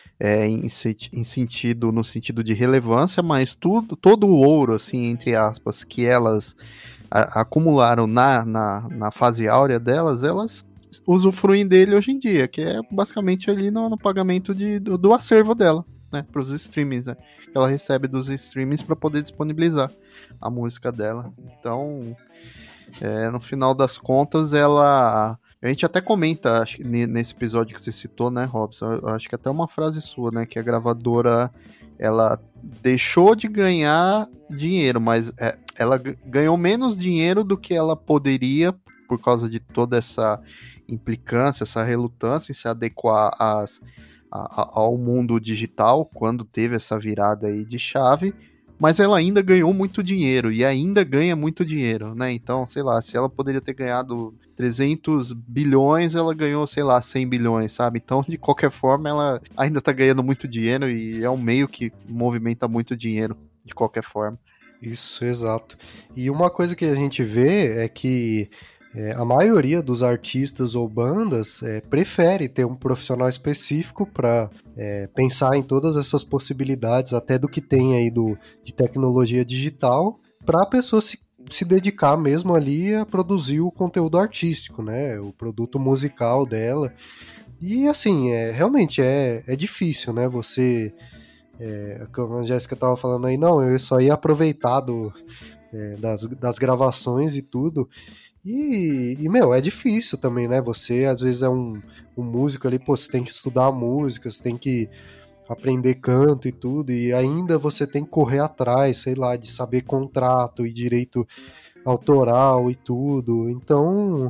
no sentido de relevância, mas todo o ouro, assim, entre aspas, que elas acumularam na fase áurea delas, elas usufruem dele hoje em dia, que é basicamente ali no pagamento do acervo dela, né, para os streamings, né, que ela recebe dos streamings para poder disponibilizar a música dela. Então, no final das contas, a gente até comenta, acho, nesse episódio que você citou, né, Robson? Acho que até uma frase sua, né? Que a gravadora, ela deixou de ganhar dinheiro, mas ela ganhou menos dinheiro do que ela poderia por causa de toda essa implicância, essa relutância em se adequar ao mundo digital, quando teve essa virada aí de chave. Mas ela ainda ganhou muito dinheiro, e ainda ganha muito dinheiro, né? Então, sei lá, se ela poderia ter ganhado 300 bilhões, ela ganhou, sei lá, 100 bilhões, sabe? Então, de qualquer forma, ela ainda tá ganhando muito dinheiro, e é um meio que movimenta muito dinheiro, de qualquer forma. Isso, exato. E uma coisa que a gente vê é que a maioria dos artistas ou bandas prefere ter um profissional específico para pensar em todas essas possibilidades, até do que tem aí de tecnologia digital, para a pessoa se dedicar mesmo ali a produzir o conteúdo artístico, né? O produto musical dela. E assim, realmente é difícil, né? Você, como a Jéssica estava falando aí, não, eu só ia aproveitar das gravações e tudo. E, meu, é difícil também, né? Você, às vezes, é um músico ali, pô, você tem que estudar música, você tem que aprender canto e tudo, e ainda você tem que correr atrás, sei lá, de saber contrato e direito autoral e tudo. Então,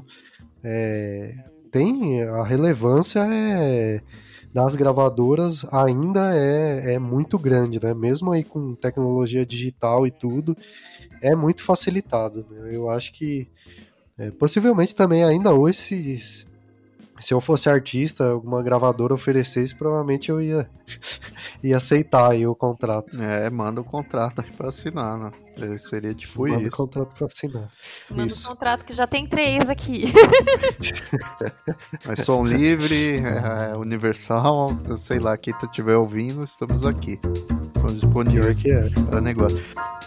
tem a relevância das gravadoras ainda é muito grande, né? Mesmo aí com tecnologia digital e tudo, é muito facilitado, né? Eu acho que possivelmente também ainda hoje, se eu fosse artista, alguma gravadora oferecesse, provavelmente eu ia aceitar aí o contrato. Manda o contrato aí pra assinar, né? Seria tipo manda isso. Manda o contrato pra assinar. Manda o contrato que já tem 3 aqui. Mas Som Livre, Universal, sei lá, quem tu estiver ouvindo, estamos aqui. Estamos disponíveis para negócio.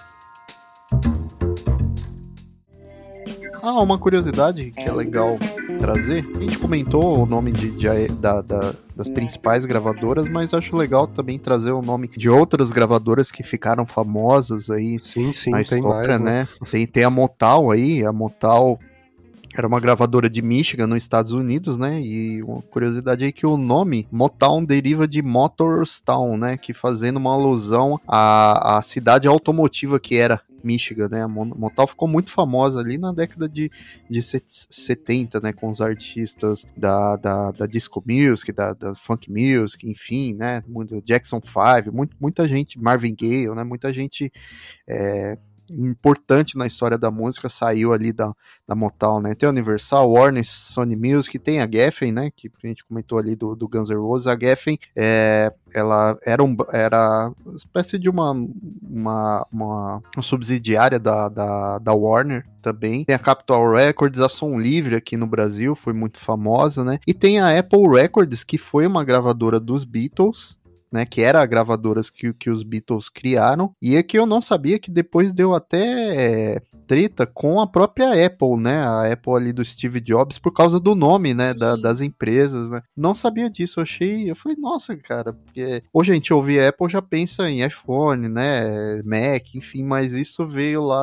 Uma curiosidade que é legal trazer. A gente comentou o nome das principais gravadoras, mas acho legal também trazer o nome de outras gravadoras que ficaram famosas aí na história, né? Tem a Motown aí, a Motown era uma gravadora de Michigan, nos Estados Unidos, né? E uma curiosidade é que o nome Motown deriva de Motorstown, né? Que fazendo uma alusão à cidade automotiva que era Michigan, né? A Motown ficou muito famosa ali na década de 70, né? Com os artistas da disco music, da funk music, enfim, né? Jackson 5, muita gente, Marvin Gaye, né? Muita gente importante na história da música saiu ali da Motown, né? Tem a Universal, Warner, Sony Music, tem a Geffen, né? Que a gente comentou ali do Guns N' Roses. A Geffen, ela era uma espécie de uma subsidiária da Warner também. Tem a Capitol Records, a Som Livre aqui no Brasil, foi muito famosa, né? E tem a Apple Records, que foi uma gravadora dos Beatles, né, que era a gravadora que os Beatles criaram, e é que eu não sabia que depois deu até treta com a própria Apple, né, a Apple ali do Steve Jobs, por causa do nome, né, das empresas, né, não sabia disso, eu falei, nossa, cara, porque hoje a gente ouve Apple, já pensa em iPhone, né, Mac, enfim, mas isso veio lá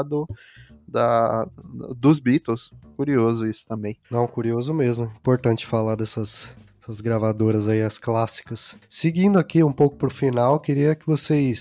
dos Beatles, curioso isso também. Não, curioso mesmo, importante falar dessas gravadoras aí, as clássicas. Seguindo aqui um pouco pro final, queria que vocês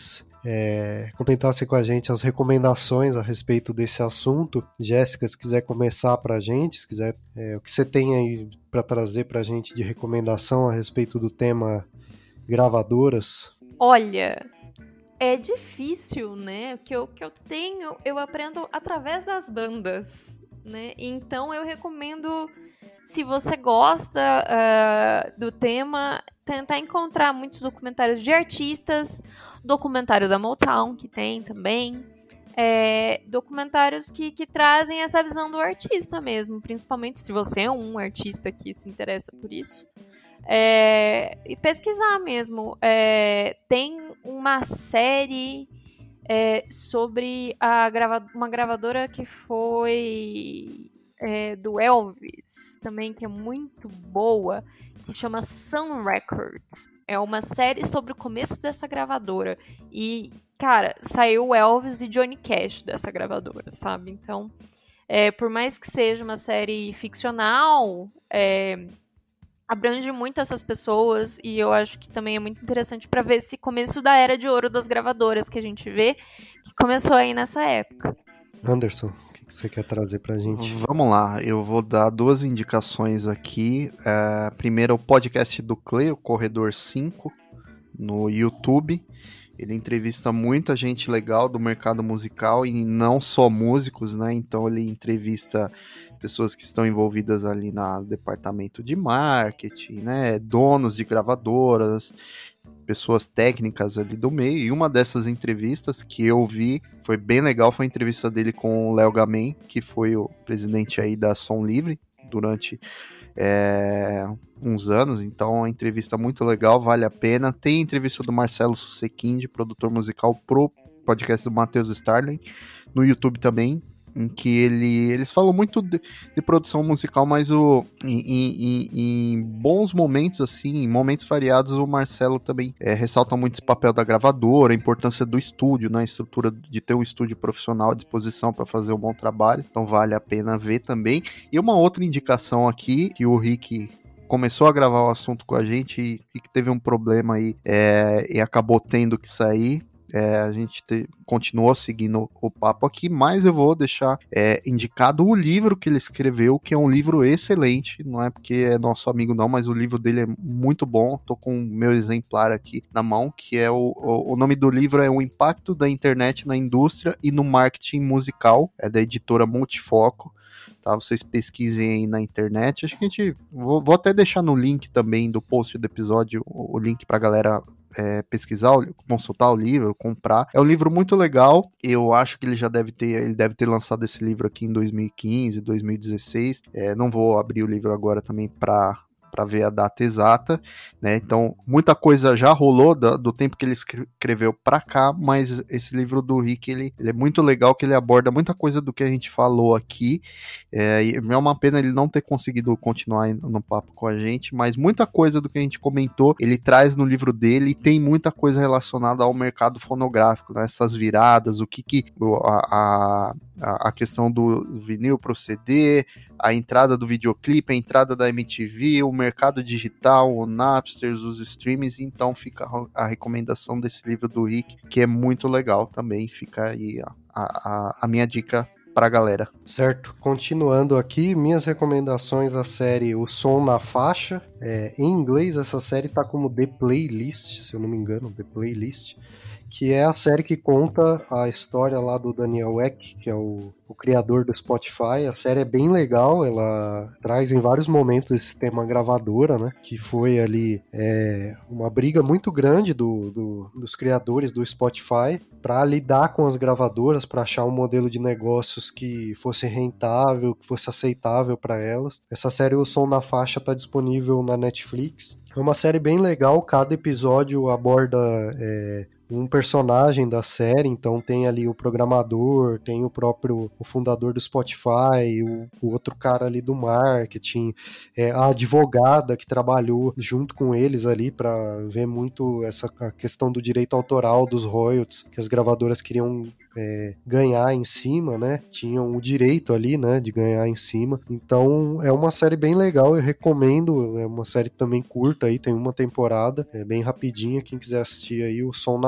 comentasse com a gente as recomendações a respeito desse assunto. Jéssica, se quiser começar pra gente, se quiser, o que você tem aí para trazer pra gente de recomendação a respeito do tema gravadoras? Olha, é difícil, né? O que eu tenho, eu aprendo através das bandas, né? Então eu recomendo, se você gosta do tema, tentar encontrar muitos documentários de artistas, documentário da Motown, que tem também, documentários que trazem essa visão do artista mesmo, principalmente se você é um artista que se interessa por isso. E pesquisar mesmo. Tem uma série sobre uma gravadora que foi do Elvis, também, que é muito boa, que chama Sun Records. É uma série sobre o começo dessa gravadora. E, cara, saiu o Elvis e Johnny Cash dessa gravadora, sabe? Então, por mais que seja uma série ficcional, abrange muito essas pessoas, e eu acho que também é muito interessante para ver esse começo da era de ouro das gravadoras que a gente vê, que começou aí nessa época. Anderson, o que você quer trazer pra gente? Vamos lá, eu vou dar 2 indicações aqui. Primeiro, o podcast do Clay, o Corredor 5, no YouTube. Ele entrevista muita gente legal do mercado musical, e não só músicos, né? Então ele entrevista pessoas que estão envolvidas ali no departamento de marketing, né? Donos de gravadoras, pessoas técnicas ali do meio. E uma dessas entrevistas que eu vi, foi bem legal, foi a entrevista dele com o Léo Gamen, que foi o presidente aí da Som Livre durante uns anos. Então, uma entrevista muito legal, vale a pena. Tem entrevista do Marcelo Susequinde, produtor musical pro podcast do Matheus Starling, no YouTube também, em que eles falam muito de produção musical, mas em bons momentos, assim, em momentos variados, o Marcelo também ressalta muito esse papel da gravadora, a importância do estúdio, né, a estrutura de ter um estúdio profissional à disposição para fazer um bom trabalho. Então vale a pena ver também. E uma outra indicação aqui, que o Rick começou a gravar o assunto com a gente e que teve um problema aí e acabou tendo que sair. A gente continuou seguindo o papo aqui, mas eu vou deixar indicado o livro que ele escreveu, que é um livro excelente. Não é porque é nosso amigo não, mas o livro dele é muito bom. Tô com o meu exemplar aqui na mão, que é o nome do livro é O Impacto da Internet na Indústria e no Marketing Musical, é da editora Multifoco. Tá, vocês pesquisem aí na internet. Acho que vou até deixar no link também do post do episódio o link pra galera pesquisar, consultar o livro, comprar. É um livro muito legal. Eu acho que ele deve ter lançado esse livro aqui em 2015, 2016. Não vou abrir o livro agora também para ver a data exata, né? Então, muita coisa já rolou do tempo que ele escreveu para cá, mas esse livro do Rick, ele é muito legal, que ele aborda muita coisa do que a gente falou aqui. É uma pena ele não ter conseguido continuar no papo com a gente, mas muita coisa do que a gente comentou, ele traz no livro dele, e tem muita coisa relacionada ao mercado fonográfico, né? Essas viradas, o que a questão do vinil pro CD, a entrada do videoclipe, a entrada da MTV, o mercado digital, o Napster, os streamings. Então fica a recomendação desse livro do Rick, que é muito legal também. Fica aí a minha dica pra galera. Certo, continuando aqui, minhas recomendações da série O Som na Faixa. Em inglês, essa série tá como The Playlist, se eu não me engano, The Playlist, que é a série que conta a história lá do Daniel Ek, que é o criador do Spotify. A série é bem legal, ela traz em vários momentos esse tema gravadora, né, que foi ali uma briga muito grande dos criadores do Spotify para lidar com as gravadoras, para achar um modelo de negócios que fosse rentável, que fosse aceitável para elas. Essa série O Som na Faixa está disponível na Netflix. É uma série bem legal, cada episódio aborda um personagem da série. Então tem ali o programador, tem o fundador do Spotify, o outro cara ali do marketing, a advogada que trabalhou junto com eles ali para ver muito a questão do direito autoral, dos royalties que as gravadoras queriam ganhar em cima, né? Tinham o direito ali, né, de ganhar em cima. Então é uma série bem legal, eu recomendo. É uma série também curta aí, tem uma temporada, bem rapidinha. Quem quiser assistir aí, O Som na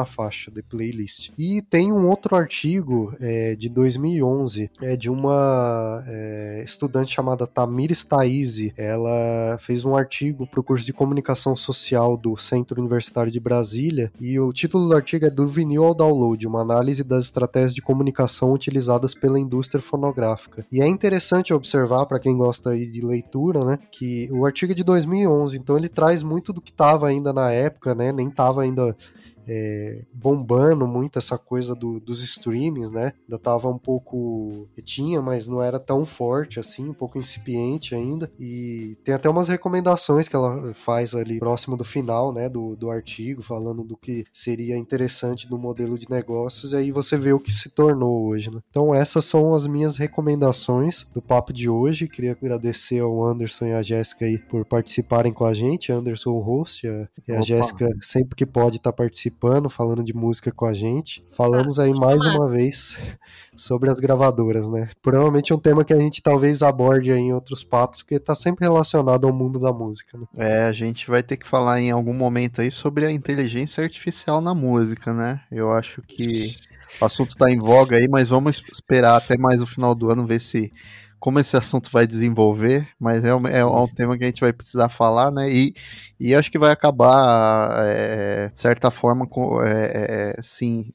faixa, The Playlist. E tem um outro artigo de 2011, de uma estudante chamada Tamires Thaise. Ela fez um artigo para o curso de Comunicação Social do Centro Universitário de Brasília, e o título do artigo é Do Vinil ao Download, uma análise das estratégias de comunicação utilizadas pela indústria fonográfica. E é interessante observar, para quem gosta aí de leitura, né, que o artigo é de 2011, então ele traz muito do que estava ainda na época, né, nem estava ainda bombando muito essa coisa dos streamings, né? Ainda tava um pouco... tinha, mas não era tão forte assim, um pouco incipiente ainda. E tem até umas recomendações que ela faz ali próximo do final, né? Do artigo, falando do que seria interessante do modelo de negócios, e aí você vê o que se tornou hoje, né? Então essas são as minhas recomendações do papo de hoje. Queria agradecer ao Anderson e à Jéssica aí por participarem com a gente. Anderson, o host, e a Jéssica sempre que pode estar participando, falando de música com a gente. Falamos aí mais uma vez sobre as gravadoras, né? Provavelmente um tema que a gente talvez aborde aí em outros papos, porque tá sempre relacionado ao mundo da música, né? A gente vai ter que falar em algum momento aí sobre a inteligência artificial na música, né? Eu acho que o assunto tá em voga aí, mas vamos esperar até mais o final do ano, ver como esse assunto vai desenvolver, mas é um tema que a gente vai precisar falar, né, e acho que vai acabar, de certa forma, sim,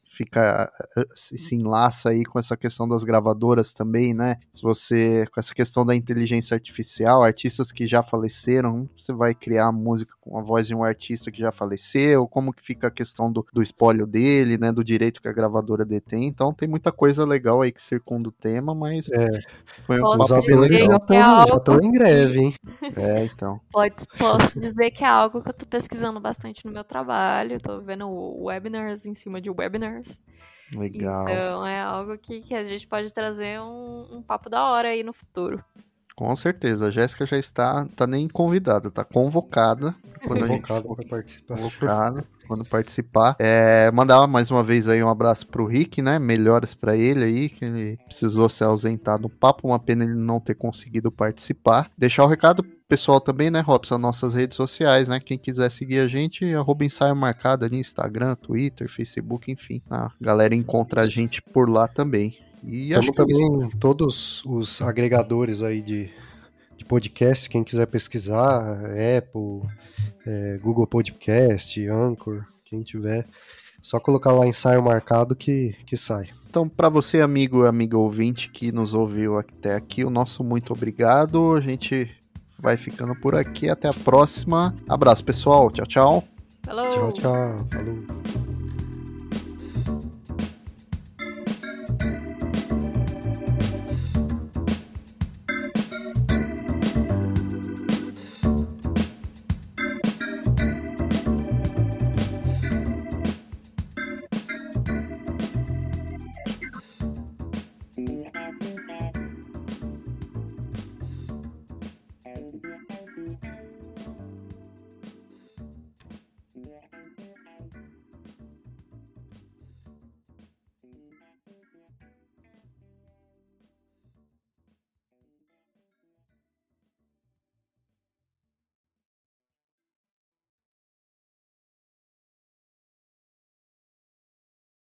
se enlaça aí com essa questão das gravadoras também, né, com essa questão da inteligência artificial, artistas que já faleceram, você vai criar música com a voz de um artista que já faleceu, como que fica a questão do espólio dele, né, do direito que a gravadora detém, então tem muita coisa legal aí que circunda o tema, mas foi um os autores já estão em greve, hein? Então. Posso dizer que é algo que eu tô pesquisando bastante no meu trabalho. Tô vendo webinars em cima de webinars. Legal. Então é algo que a gente pode trazer um papo da hora aí no futuro. Com certeza. A Jéssica já tá nem convidada, tá convocada. Convocada para participar. Convocada quando participar. Mandar mais uma vez aí um abraço pro Rick, né? Melhoras pra ele aí, que ele precisou se ausentar do papo. Uma pena ele não ter conseguido participar. Deixar o recado pessoal também, né, Robson? Nossas redes sociais, né? Quem quiser seguir a gente, @ensaio marcado ali, Instagram, Twitter, Facebook, enfim. A galera encontra a gente por lá também. E acho que também todos os agregadores aí de podcast, quem quiser pesquisar, Apple, Google Podcast, Anchor, quem tiver, só colocar lá ensaio marcado que sai. Então, para você, amigo e amiga ouvinte que nos ouviu até aqui, o nosso muito obrigado. A gente vai ficando por aqui. Até a próxima. Abraço, pessoal. Tchau, tchau. Falou. Tchau, tchau. Falou.